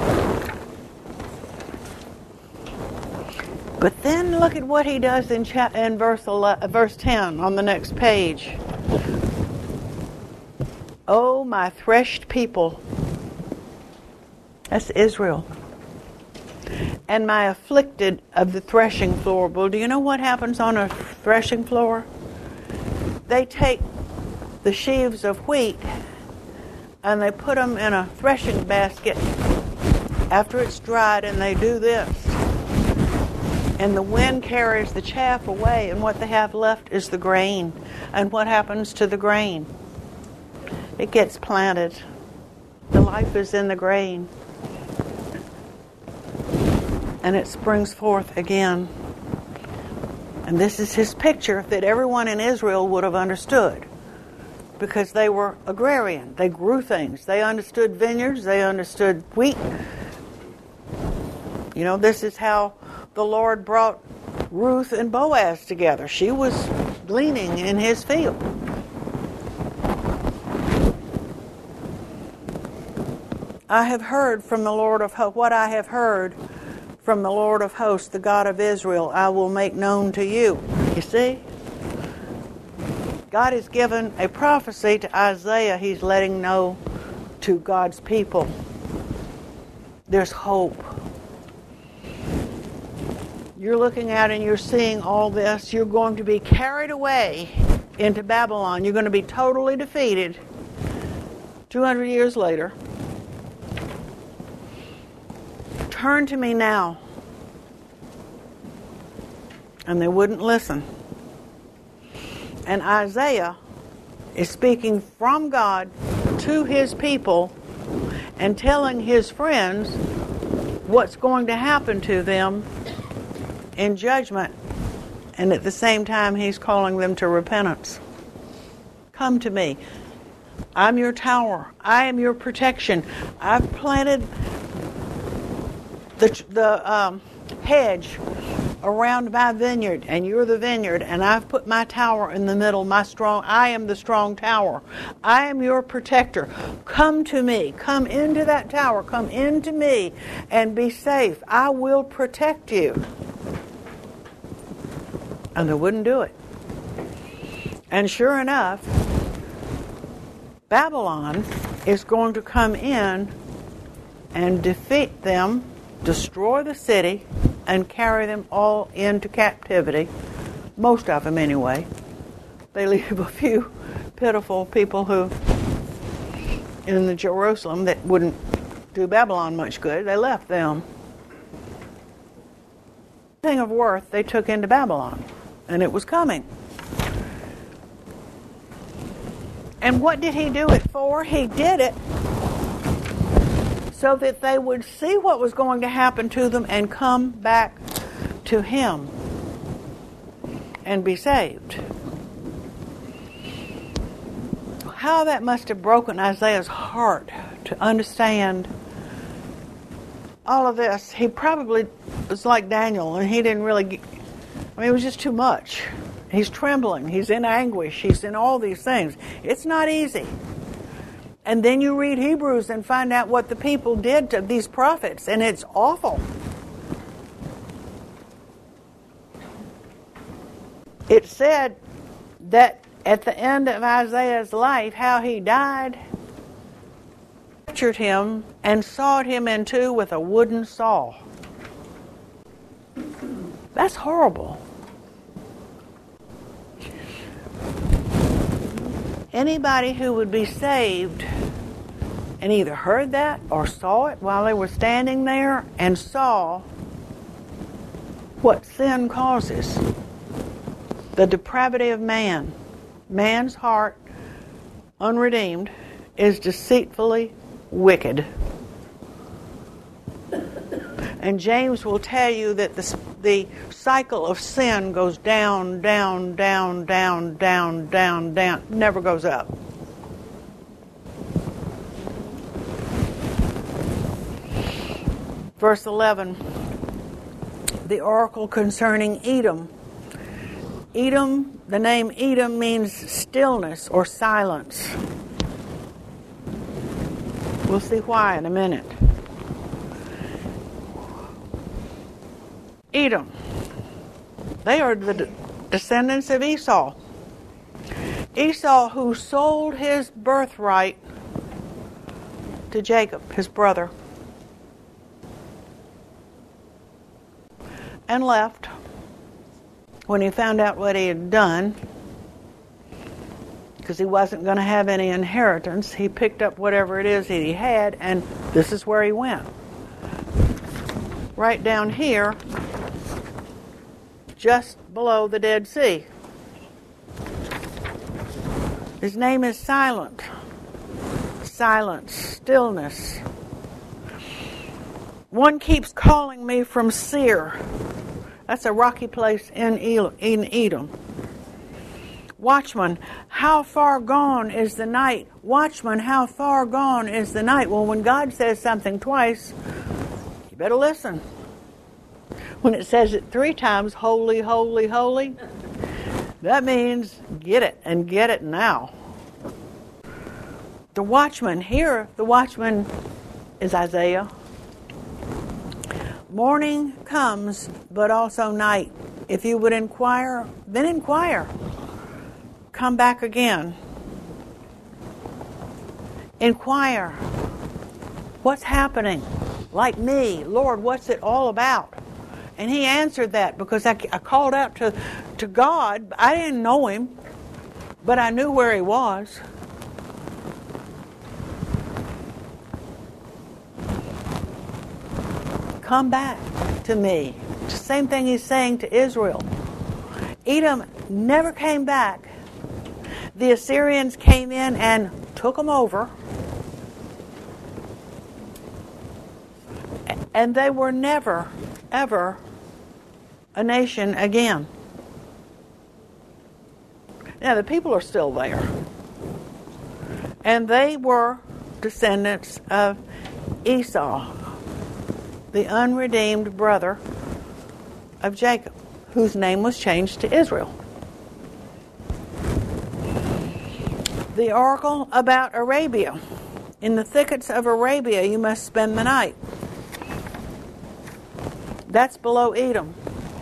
But then look at what he does in, cha- in verse, eleven, verse ten on the next page. "Oh, my threshed people," that's Israel, "and my afflicted of the threshing floor." Well, do you know what happens on a threshing floor? They take the sheaves of wheat and they put them in a threshing basket after it's dried, and they do this. And the wind carries the chaff away, and what they have left is the grain. And what happens to the grain? It gets planted. The life is in the grain. And it springs forth again. And this is his picture that everyone in Israel would have understood, because they were agrarian. They grew things. They understood vineyards. They understood wheat. You know, this is how the Lord brought Ruth and Boaz together. She was gleaning in his field. I have heard from the Lord of hosts, what I have heard from the Lord of hosts, the God of Israel, I will make known to you. You see? God has given a prophecy to Isaiah. He's letting know to God's people there's hope. You're looking at and you're seeing all this. You're going to be carried away into Babylon. You're going to be totally defeated two hundred years later. Turn to me now. And they wouldn't listen. And Isaiah is speaking from God to his people and telling his friends what's going to happen to them in judgment. And at the same time, he's calling them to repentance. Come to me. I'm your tower. I am your protection. I've planted the, the um, hedge around my vineyard, and you're the vineyard, and I've put my tower in the middle, my strong, I am the strong tower. I am your protector. Come to me. Come into that tower. Come into me and be safe. I will protect you. And they wouldn't do it. And sure enough, Babylon is going to come in and defeat them, destroy the city, and carry them all into captivity. Most of them anyway. They leave a few pitiful people who, in the Jerusalem, that wouldn't do Babylon much good. They left them. Thing of worth they took into Babylon. And it was coming. And what did he do it for? He did it so that they would see what was going to happen to them and come back to him and be saved. How that must have broken Isaiah's heart to understand all of this. He probably was like Daniel, and he didn't really get, I mean, it was just too much. He's trembling. He's in anguish. He's in all these things. It's not easy. And then you read Hebrews and find out what the people did to these prophets, and it's awful. It said that at the end of Isaiah's life, how he died, captured him and sawed him in two with a wooden saw. That's horrible. Anybody who would be saved and either heard that or saw it while they were standing there and saw what sin causes, the depravity of man. Man's heart, unredeemed, is deceitfully wicked. And James will tell you that the, the cycle of sin goes down, down, down, down, down, down, down, never goes up. Verse eleven, the oracle concerning Edom. Edom, the name Edom means stillness or silence. We'll see why in a minute. Edom, they are the de- descendants of Esau. Esau, who sold his birthright to Jacob, his brother, and left when he found out what he had done, because he wasn't going to have any inheritance. He picked up whatever it is that he had, and this is where he went. Right down here, just below the Dead Sea. His name is Silent. Silence, stillness. One keeps calling me from Seir. That's a rocky place in Edom. Watchman, how far gone is the night? Watchman, how far gone is the night? Well, when God says something twice, you better listen. When it says it three times, holy, holy, holy, that means get it, and get it now. The watchman, here, the watchman is Isaiah. Morning comes, but also night. If you would inquire, then inquire. Come back again. Inquire. What's happening? Like me, Lord, what's it all about? And he answered that because I, I called out to, to God. I didn't know him, but I knew where he was. Come back to me. It's the same thing he's saying to Israel. Edom never came back. The Assyrians came in and took them over. And they were never, ever a nation again. Now, the people are still there. And they were descendants of Esau, the unredeemed brother of Jacob, whose name was changed to Israel. The oracle about Arabia. In the thickets of Arabia you must spend the night. That's below Edom.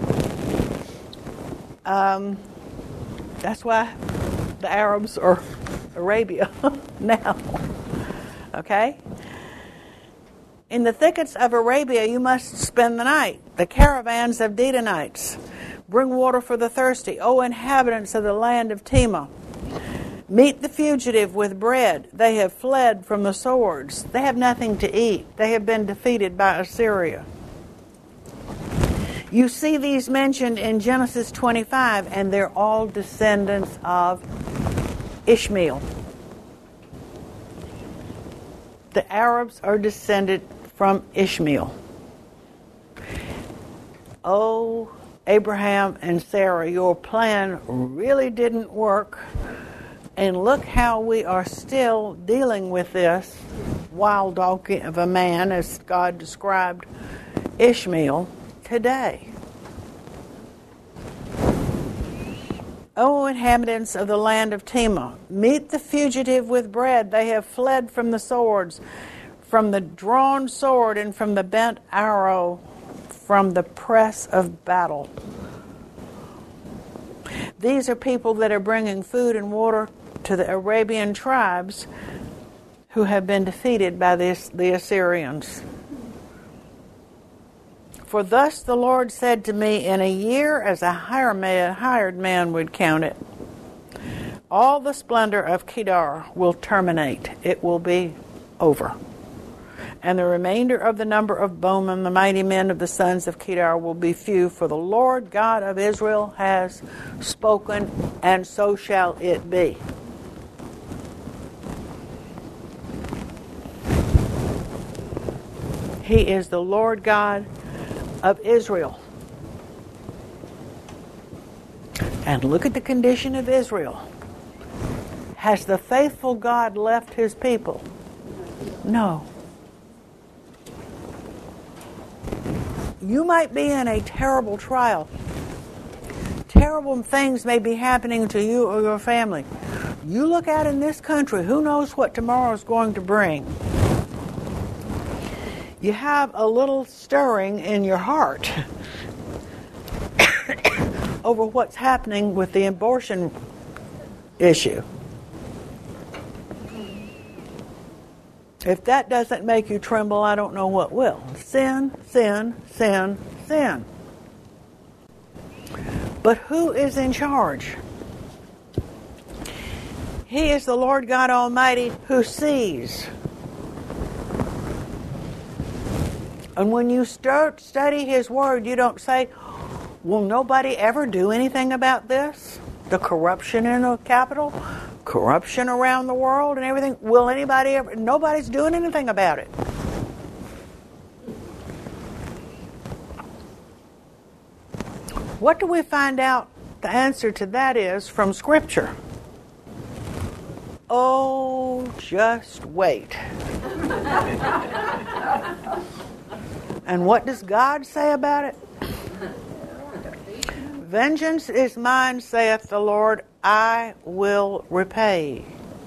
Um, that's why the Arabs are Arabia now. Okay? In the thickets of Arabia you must spend the night. The caravans of Dedanites. Bring water for the thirsty, O inhabitants of the land of Tema. Meet the fugitive with bread. They have fled from the swords. They have nothing to eat. They have been defeated by Assyria. You see these mentioned in Genesis twenty-five, and they're all descendants of Ishmael. The Arabs are descended from Ishmael. Oh, Abraham and Sarah, your plan really didn't work. And look how we are still dealing with this wild donkey of a man, as God described Ishmael, today. O inhabitants of the land of Tema, meet the fugitive with bread. They have fled from the swords, from the drawn sword and from the bent arrow, from the press of battle. These are people that are bringing food and water to the Arabian tribes who have been defeated by the, the Assyrians. For thus the Lord said to me, in a year as a hired man would count it, all the splendor of Kedar will terminate. It will be over. And the remainder of the number of bowmen, the mighty men of the sons of Kedar, will be few, for the Lord God of Israel has spoken, and so shall it be. He is the Lord God of Israel. And look at the condition of Israel. Has the faithful God left his people? No. You might be in a terrible trial. Terrible things may be happening to you or your family. You look out in this country, who knows what tomorrow is going to bring? You have a little stirring in your heart over what's happening with the abortion issue. If that doesn't make you tremble, I don't know what will. Sin, sin, sin, sin. But who is in charge? He is the Lord God Almighty who sees. And when you start study His Word, you don't say, will nobody ever do anything about this? The corruption in the capital, corruption around the world and everything. Will anybody ever? Nobody's doing anything about it. What do we find out the answer to that is from Scripture? Oh, just wait. And what does God say about it? Vengeance is mine, saith the Lord, I will repay.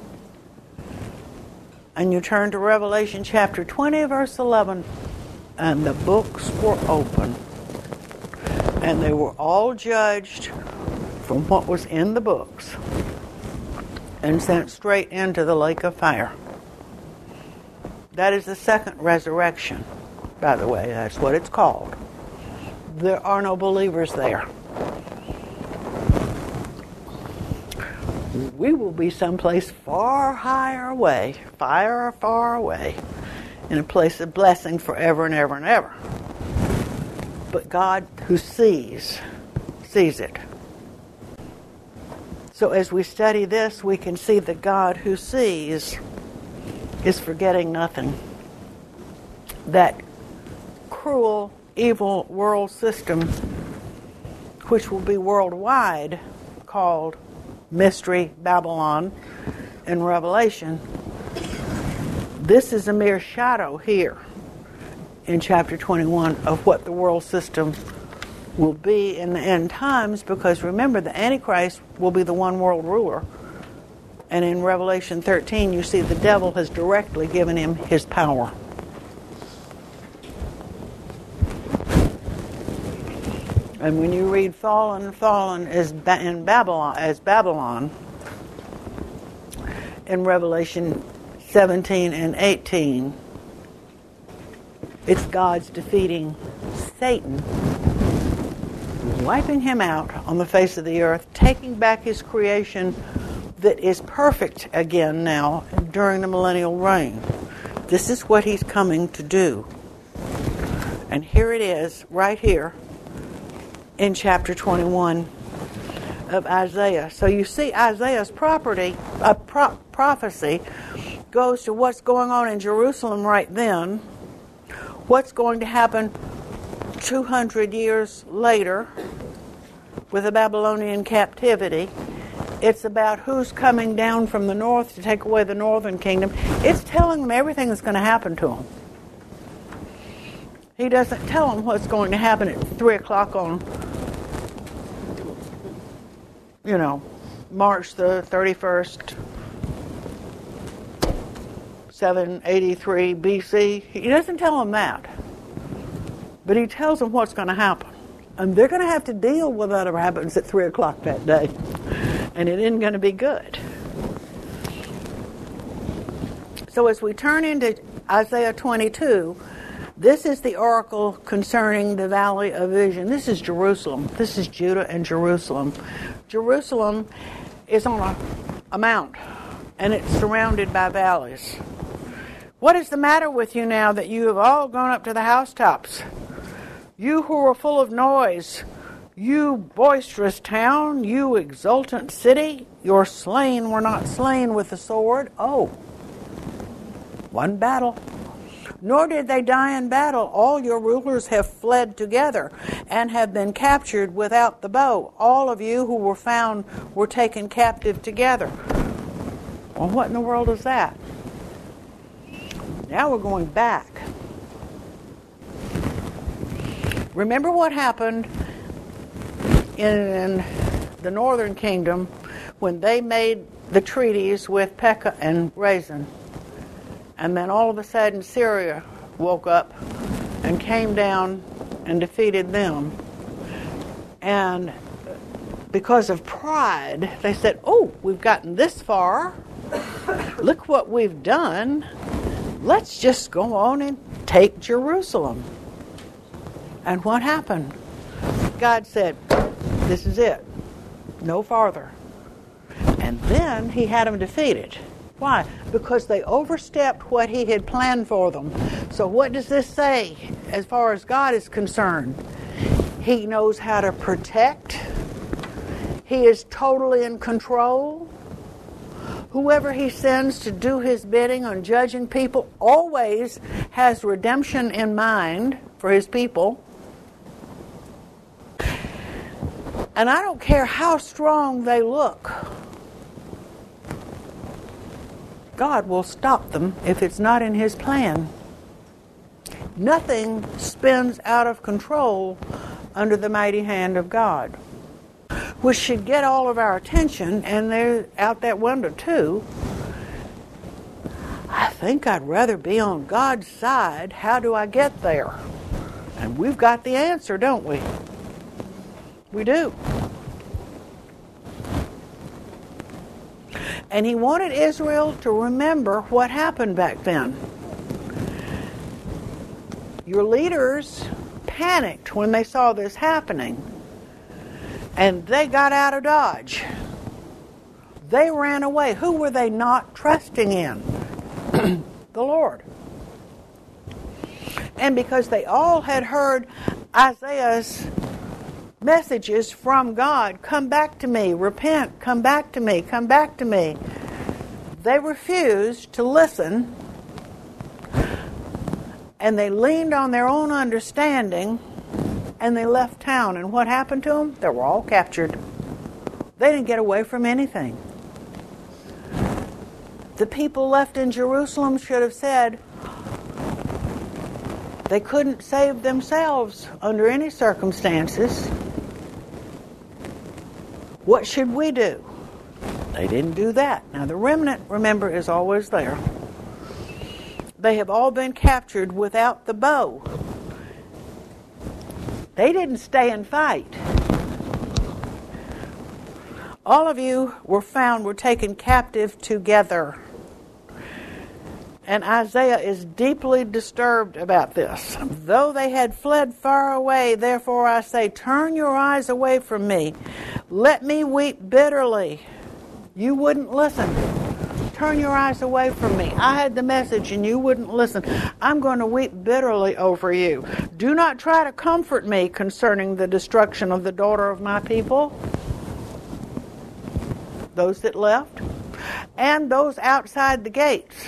And you turn to Revelation chapter twenty, verse eleven, and the books were open. And they were all judged from what was in the books and sent straight into the lake of fire. That is the second resurrection, by the way. That's what it's called. There are no believers there. We will be someplace far higher away, far, far away, in a place of blessing forever and ever and ever. But God who sees, sees it. So as we study this, we can see that God who sees is forgetting nothing. That cruel, evil world system, which will be worldwide, called Mystery Babylon in Revelation, this is a mere shadow here in chapter twenty-one of what the world system will be in the end times, because remember, the Antichrist will be the one world ruler. And in Revelation thirteen, you see the devil has directly given him his power. And when you read fallen, fallen is in Babylon, as Babylon, in Revelation seventeen and eighteen, it's God's defeating Satan, wiping him out on the face of the earth, taking back his creation that is perfect again now during the millennial reign. This is what he's coming to do. And here it is, right here, in chapter twenty-one of Isaiah. So you see, Isaiah's property, uh, pro- prophecy goes to what's going on in Jerusalem right then, what's going to happen two hundred years later with the Babylonian captivity. It's about who's coming down from the north to take away the northern kingdom. It's telling them everything that's going to happen to them. He doesn't tell them what's going to happen at three o'clock on you know, March the thirty-first, seven eighty-three B C. He doesn't tell them that. But he tells them what's going to happen. And they're going to have to deal with whatever happens at three o'clock that day. And it isn't going to be good. So as we turn into Isaiah twenty-two, this is the oracle concerning the valley of vision. This is Jerusalem. This is Judah and Jerusalem. Jerusalem is on a, a mount, and it's surrounded by valleys. What is the matter with you now that you have all gone up to the housetops? You who are full of noise, you boisterous town, you exultant city, your slain were not slain with the sword. Oh, one battle. Nor did they die in battle. All your rulers have fled together and have been captured without the bow. All of you who were found were taken captive together. Well, what in the world is that? Now we're going back. Remember what happened in the northern kingdom when they made the treaties with Pekah and Rezin. And then all of a sudden Syria woke up and came down and defeated them. And because of pride, they said, oh, we've gotten this far. Look what we've done. Let's just go on and take Jerusalem. And what happened? God said, this is it. No farther. And then he had them defeated. Why? Because they overstepped what he had planned for them. So what does this say as far as God is concerned? He knows how to protect. He is totally in control. Whoever he sends to do his bidding on judging people always has redemption in mind for his people. And I don't care how strong they look. God will stop them if it's not in his plan. Nothing spins out of control under the mighty hand of God, which should get all of our attention, and they're out that window too. I think I'd rather be on God's side. How do I get there? And we've got the answer, don't we? We do. And he wanted Israel to remember what happened back then. Your leaders panicked when they saw this happening. And they got out of Dodge. They ran away. Who were they not trusting in? The Lord. And because they all had heard Isaiah's messages from God, come back to me, repent, come back to me, come back to me. They refused to listen, and they leaned on their own understanding, and they left town. And what happened to them? They were all captured. They didn't get away from anything. The people left in Jerusalem should have said they couldn't save themselves under any circumstances. What should we do? They didn't do that. Now the remnant, remember, is always there. They have all been captured without the bow. They didn't stay and fight. All of you were found, were taken captive together. And Isaiah is deeply disturbed about this. Though they had fled far away, therefore I say, turn your eyes away from me. Let me weep bitterly. You wouldn't listen. Turn your eyes away from me. I had the message and you wouldn't listen. I'm going to weep bitterly over you. Do not try to comfort me concerning the destruction of the daughter of my people. Those that left. And those outside the gates.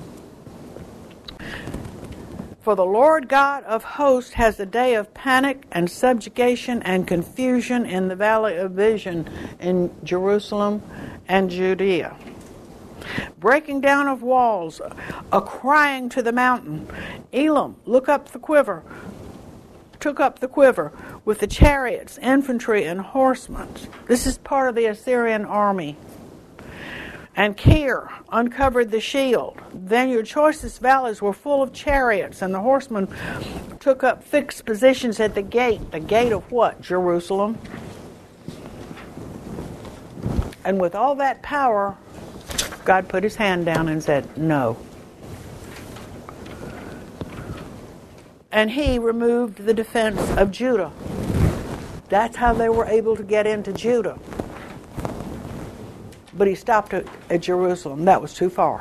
For the Lord God of hosts has a day of panic and subjugation and confusion in the valley of vision in Jerusalem and Judea. Breaking down of walls, a crying to the mountain. Elam, look up the quiver. took up the quiver with the chariots, infantry, and horsemen. This is part of the Assyrian army. And Kir uncovered the shield. Then your choicest valleys were full of chariots, and the horsemen took up fixed positions at the gate. The gate of what? Jerusalem. And with all that power, God put his hand down and said, no. And he removed the defense of Judah. That's how they were able to get into Judah. But he stopped at, at Jerusalem. That was too far.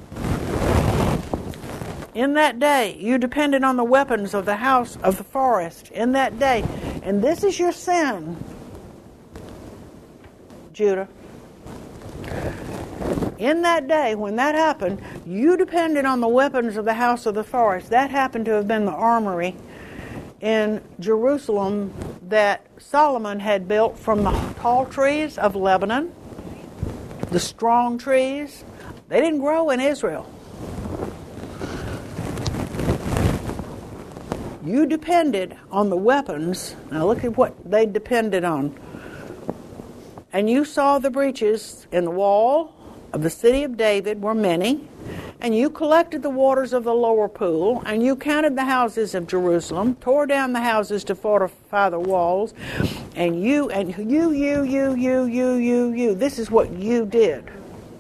In that day, you depended on the weapons of the house of the forest. In that day. And this is your sin, Judah. In that day, when that happened, you depended on the weapons of the house of the forest. That happened to have been the armory in Jerusalem that Solomon had built from the tall trees of Lebanon. The strong trees, they didn't grow in Israel. You depended on the weapons. Now look at what they depended on. And you saw the breaches in the wall of the city of David were many, and you collected the waters of the lower pool, and you counted the houses of Jerusalem, tore down the houses to fortify the walls, and you, and you, you, you, you, you, you, you, this is what you did.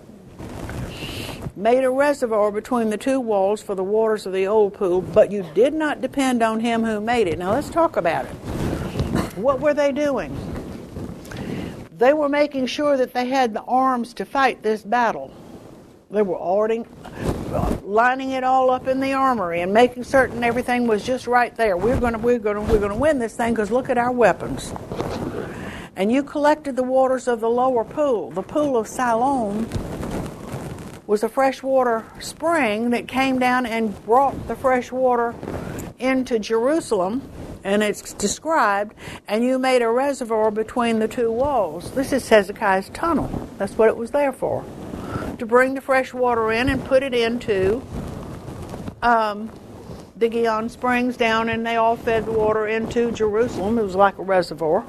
Made a reservoir between the two walls for the waters of the old pool, but you did not depend on him who made it. Now let's talk about it. What were they doing? They were making sure that they had the arms to fight this battle. They were already lining it all up in the armory and making certain everything was just right there. We're going to, we're going to, we're going to win this thing because look at our weapons. And you collected the waters of the lower pool. The pool of Siloam was a freshwater spring that came down and brought the fresh water into Jerusalem. And it's described, and you made a reservoir between the two walls. This is Hezekiah's tunnel. That's what it was there for. To bring the fresh water in and put it into um, the Gihon Springs down, and they all fed the water into Jerusalem. It was like a reservoir.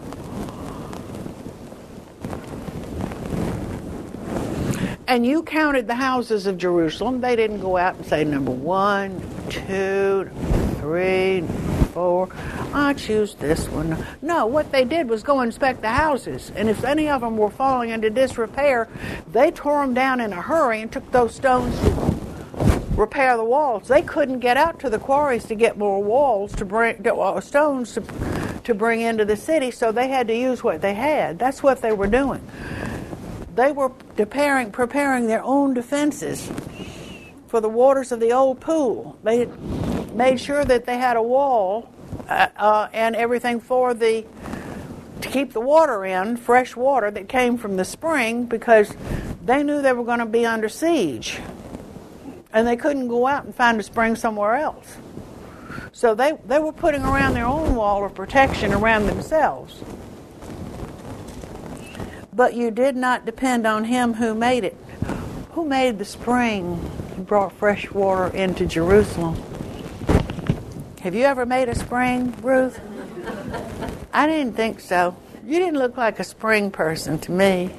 And you counted the houses of Jerusalem. They didn't go out and say number one, two, three, four. I choose this one. No, what they did was go inspect the houses. And if any of them were falling into disrepair, they tore them down in a hurry and took those stones to repair the walls. They couldn't get out to the quarries to get more walls to bring uh, stones to, to bring into the city, so they had to use what they had. That's what they were doing. They were preparing, preparing their own defenses for the waters of the old pool. They made sure that they had a wall uh, uh, and everything for the to keep the water in, fresh water that came from the spring, because they knew they were going to be under siege. And they couldn't go out and find a spring somewhere else. So they, they were putting around their own wall of protection around themselves. But you did not depend on him who made it. Who made the spring and brought fresh water into Jerusalem? Have you ever made a spring, Ruth? I didn't think so. You didn't look like a spring person to me.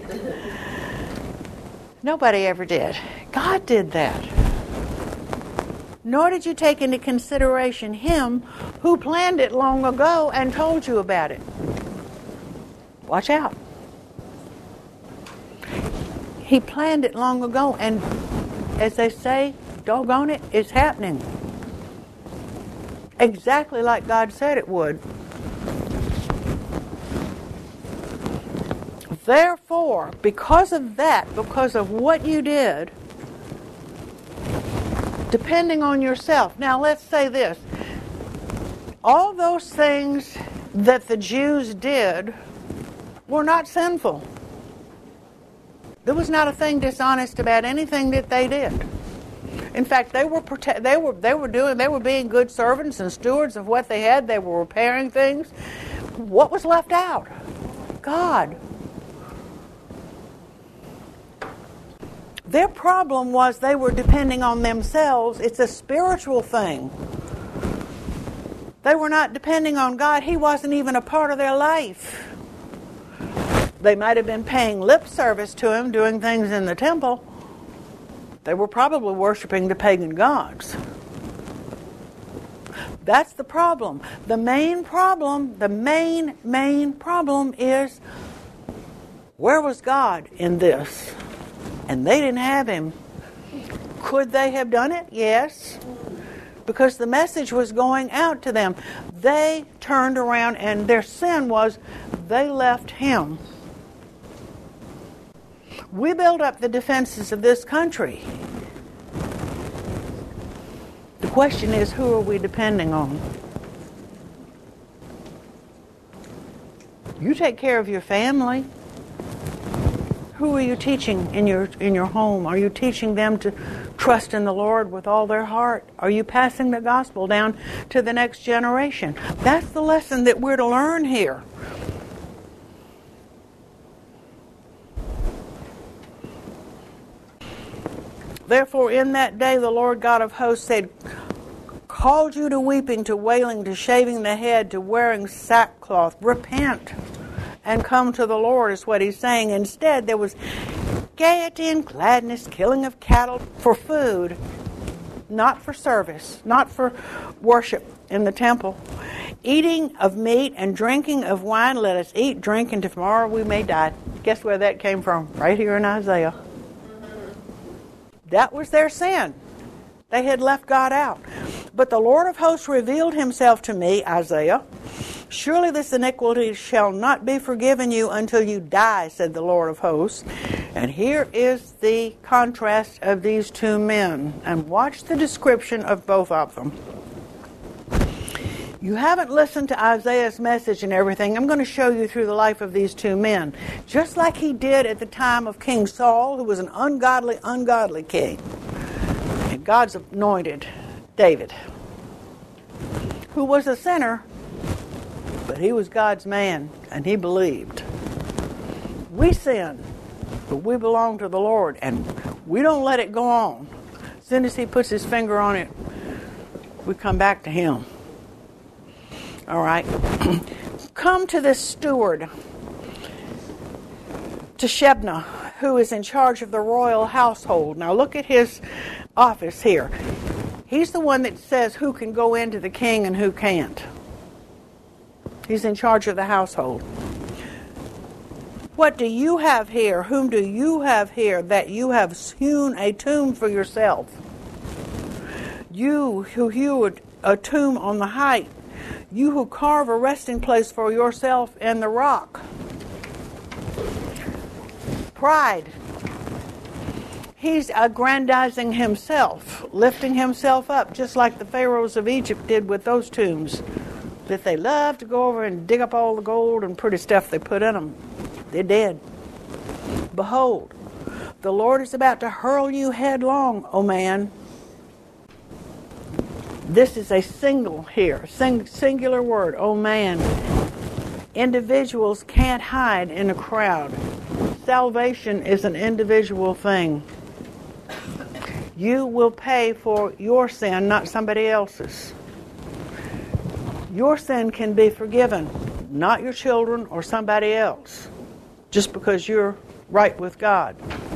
Nobody ever did. God did that. Nor did you take into consideration him who planned it long ago and told you about it. Watch out. He planned it long ago, and as they say, doggone it, it's happening. Exactly like God said it would. Therefore, because of that, because of what you did, depending on yourself. Now, let's say this. All those things that the Jews did were not sinful. There was not a thing dishonest about anything that they did. In fact, they were prote- they were they were doing they were being good servants and stewards of what they had. They were repairing things. What was left out? God. Their problem was they were depending on themselves. It's a spiritual thing. They were not depending on God. He wasn't even a part of their life. They might have been paying lip service to him, doing things in the temple. They were probably worshiping the pagan gods. That's the problem. The main problem, the main, main problem is, where was God in this? And they didn't have him. Could they have done it? Yes. Because the message was going out to them. They turned around, and their sin was they left him. We build up the defenses of this country. The question is, who are we depending on? You take care of your family. Who are you teaching in your in your home? Are you teaching them to trust in the Lord with all their heart? Are you passing the gospel down to the next generation? That's the lesson that we're to learn here. Therefore, in that day, the Lord God of hosts said, called you to weeping, to wailing, to shaving the head, to wearing sackcloth. Repent and come to the Lord, is what he's saying. Instead, there was gaiety and gladness, killing of cattle for food, not for service, not for worship in the temple. Eating of meat and drinking of wine. Let us eat, drink, and tomorrow we may die. Guess where that came from? Right here in Isaiah. That was their sin. They had left God out. But the Lord of hosts revealed himself to me, Isaiah. Surely this iniquity shall not be forgiven you until you die, said the Lord of hosts. And here is the contrast of these two men. And watch the description of both of them. You haven't listened to Isaiah's message and everything. I'm going to show you through the life of these two men. Just like he did at the time of King Saul, who was an ungodly, ungodly king. And God's anointed David, who was a sinner, but he was God's man, and he believed. We sin, but we belong to the Lord, and we don't let it go on. As soon as he puts his finger on it, we come back to him. All right. Come to this steward, to Shebna, who is in charge of the royal household. Now look at his office here. He's the one that says who can go into the king and who can't. He's in charge of the household. What do you have here? Whom do you have here that you have hewn a tomb for yourself? You who hew a tomb on the height. You who carve a resting place for yourself in the rock. Pride. He's aggrandizing himself, lifting himself up, just like the pharaohs of Egypt did with those tombs. That they love to go over and dig up all the gold and pretty stuff they put in them. They're dead. Behold, the Lord is about to hurl you headlong, O man. This is a single here, sing, singular word, O man. Individuals can't hide in a crowd. Salvation is an individual thing. You will pay for your sin, not somebody else's. Your sin can be forgiven, not your children or somebody else, just because you're right with God.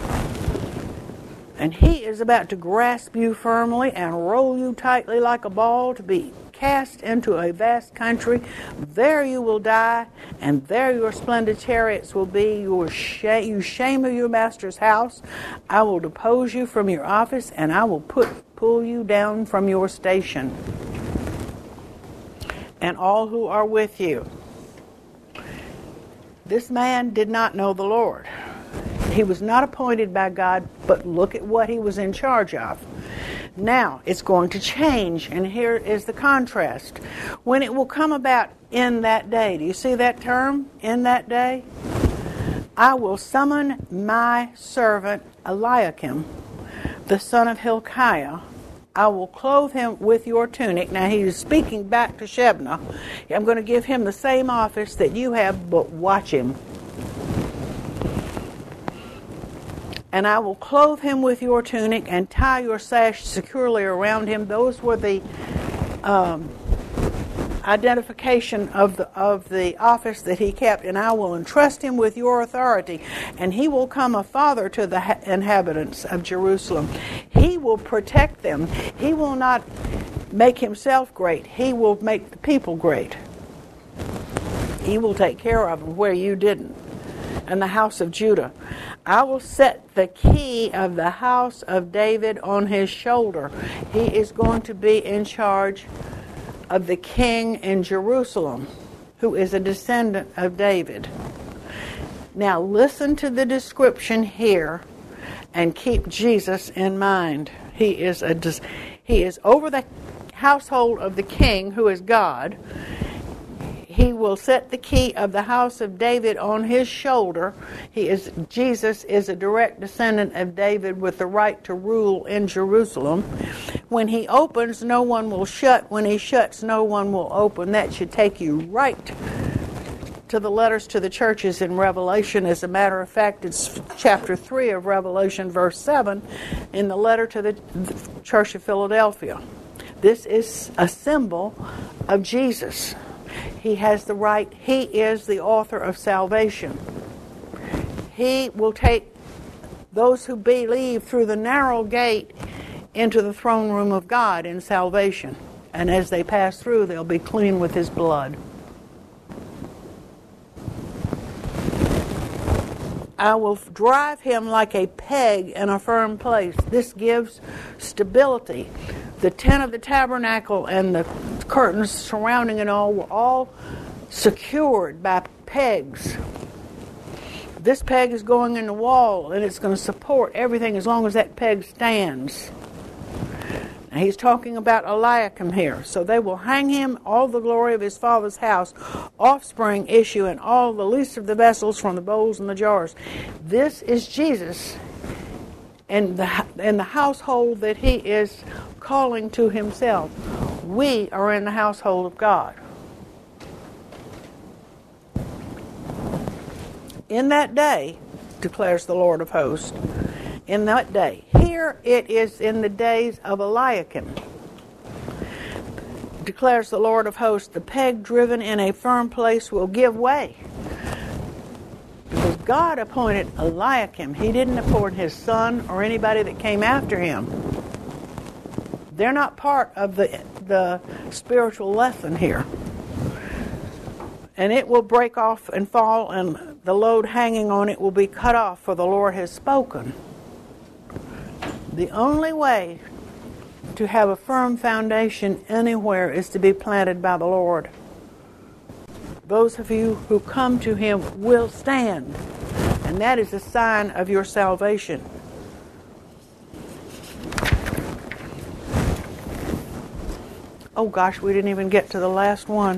And he is about to grasp you firmly and roll you tightly like a ball to be cast into a vast country. There you will die, and there your splendid chariots will be. You, will sh- you shame of your master's house. I will depose you from your office, and I will put pull you down from your station. And all who are with you. This man did not know the Lord. He was not appointed by God, but look at what he was in charge of. Now, it's going to change, and here is the contrast. When it will come about in that day. Do you see that term, in that day? I will summon my servant Eliakim, the son of Hilkiah. I will clothe him with your tunic. Now, he is speaking back to Shebna. I'm going to give him the same office that you have, but watch him. And I will clothe him with your tunic and tie your sash securely around him. Those were the um, identification of the of the office that he kept, and I will entrust him with your authority, and he will come a father to the ha- inhabitants of Jerusalem. He will protect them. He will not make himself great. He will make the people great. He will take care of them where you didn't. And the house of Judah, I will set the key of the house of David on his shoulder. He is going to be in charge of the king in Jerusalem, who is a descendant of David. Now listen to the description here and keep Jesus in mind. He is a he is over the household of the king, who is God. He will set the key of the house of David on his shoulder. He is Jesus is a direct descendant of David with the right to rule in Jerusalem. When he opens, no one will shut. When he shuts, no one will open. That should take you right to the letters to the churches in Revelation. As a matter of fact, it's chapter three of Revelation, verse seven, in the letter to the church of Philadelphia. This is a symbol of Jesus. He has the right. He is the author of salvation. He will take those who believe through the narrow gate into the throne room of God in salvation. And as they pass through, they'll be clean with his blood. I will drive him like a peg in a firm place. This gives stability. The tent of the tabernacle and the curtains surrounding it all were all secured by pegs. This peg is going in the wall, and it's going to support everything as long as that peg stands. Now, he's talking about Eliakim here. So they will hang him, all the glory of his father's house, offspring issue, and all the least of the vessels from the bowls and the jars. This is Jesus and the, and the household that he is calling to himself. We are in the household of God. In that day, declares the Lord of hosts, in that day, here it is in the days of Eliakim, declares the Lord of hosts, the peg driven in a firm place will give way. Because God appointed Eliakim. He didn't appoint his son or anybody that came after him. They're not part of the, the spiritual lesson here. And it will break off and fall, and the load hanging on it will be cut off, for the Lord has spoken. The only way to have a firm foundation anywhere is to be planted by the Lord. Those of you who come to him will stand, and that is a sign of your salvation. Oh gosh, we didn't even get to the last one.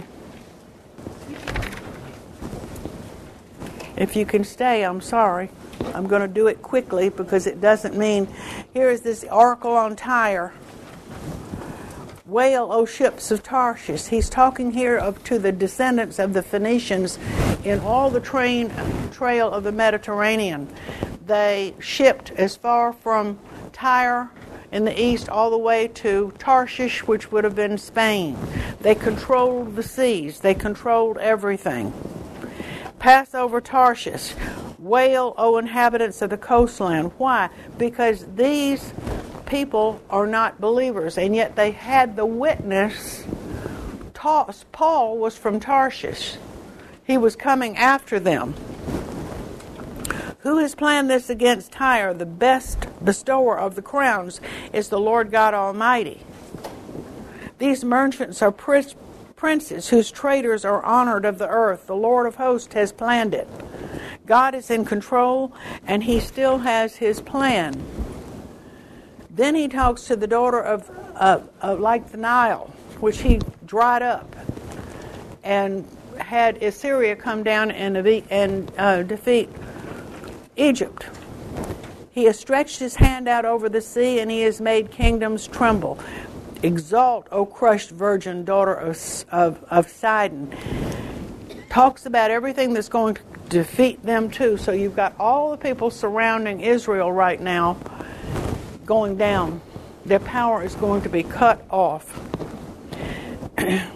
If you can stay, I'm sorry. I'm going to do it quickly because it doesn't mean... Here is this oracle on Tyre. Wail, O ships of Tarshish. He's talking here of, to the descendants of the Phoenicians in all the train trail of the Mediterranean. They shipped as far from Tyre in the east all the way to Tarshish, which would have been Spain. They controlled the seas. They controlled everything. Pass over Tarshish. Wail, O inhabitants of the coastland. Why? Because these people are not believers, and yet they had the witness. Paul was from Tarshish. He was coming after them. Who has planned this against Tyre? The best bestower of the crowns is the Lord God Almighty. These merchants are princes whose traders are honored of the earth. The Lord of hosts has planned it. God is in control, and he still has his plan. Then he talks to the daughter of, of, of like the Nile, which he dried up, and had Assyria come down and, and uh, defeat Egypt. He has stretched his hand out over the sea, and he has made kingdoms tremble. Exalt, O crushed virgin, daughter of, of, of Sidon. Talks about everything that's going to defeat them too. So you've got all the people surrounding Israel right now going down. Their power is going to be cut off.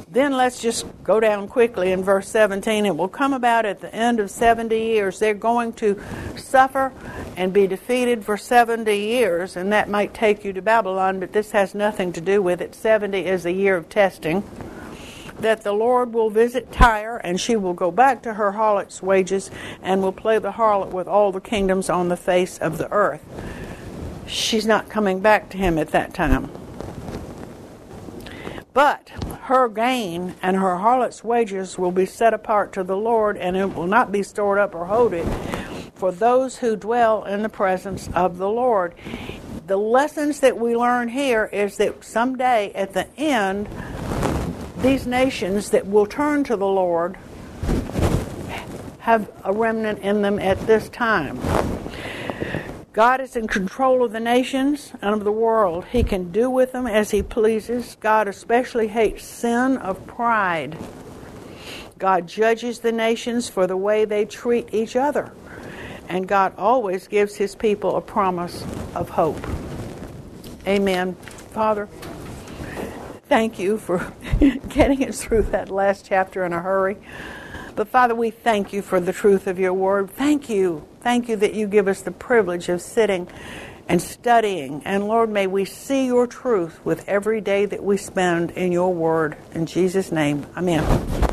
Then let's just go down quickly in verse seventeen. It will come about at the end of seventy years. They're going to suffer and be defeated for seventy years, and that might take you to Babylon, but this has nothing to do with it. seventy is a year of testing. That the Lord will visit Tyre, and she will go back to her harlot's wages, and will play the harlot with all the kingdoms on the face of the earth. She's not coming back to him at that time. But her gain and her harlot's wages will be set apart to the Lord, and it will not be stored up or hoarded for those who dwell in the presence of the Lord. The lessons that we learn here is that someday at the end, these nations that will turn to the Lord have a remnant in them at this time. God is in control of the nations and of the world. He can do with them as He pleases. God especially hates sin of pride. God judges the nations for the way they treat each other. And God always gives His people a promise of hope. Amen. Father, thank you for getting us through that last chapter in a hurry. But Father, we thank you for the truth of your word. Thank you. Thank you that you give us the privilege of sitting and studying. And Lord, may we see your truth with every day that we spend in your word. In Jesus' name, amen.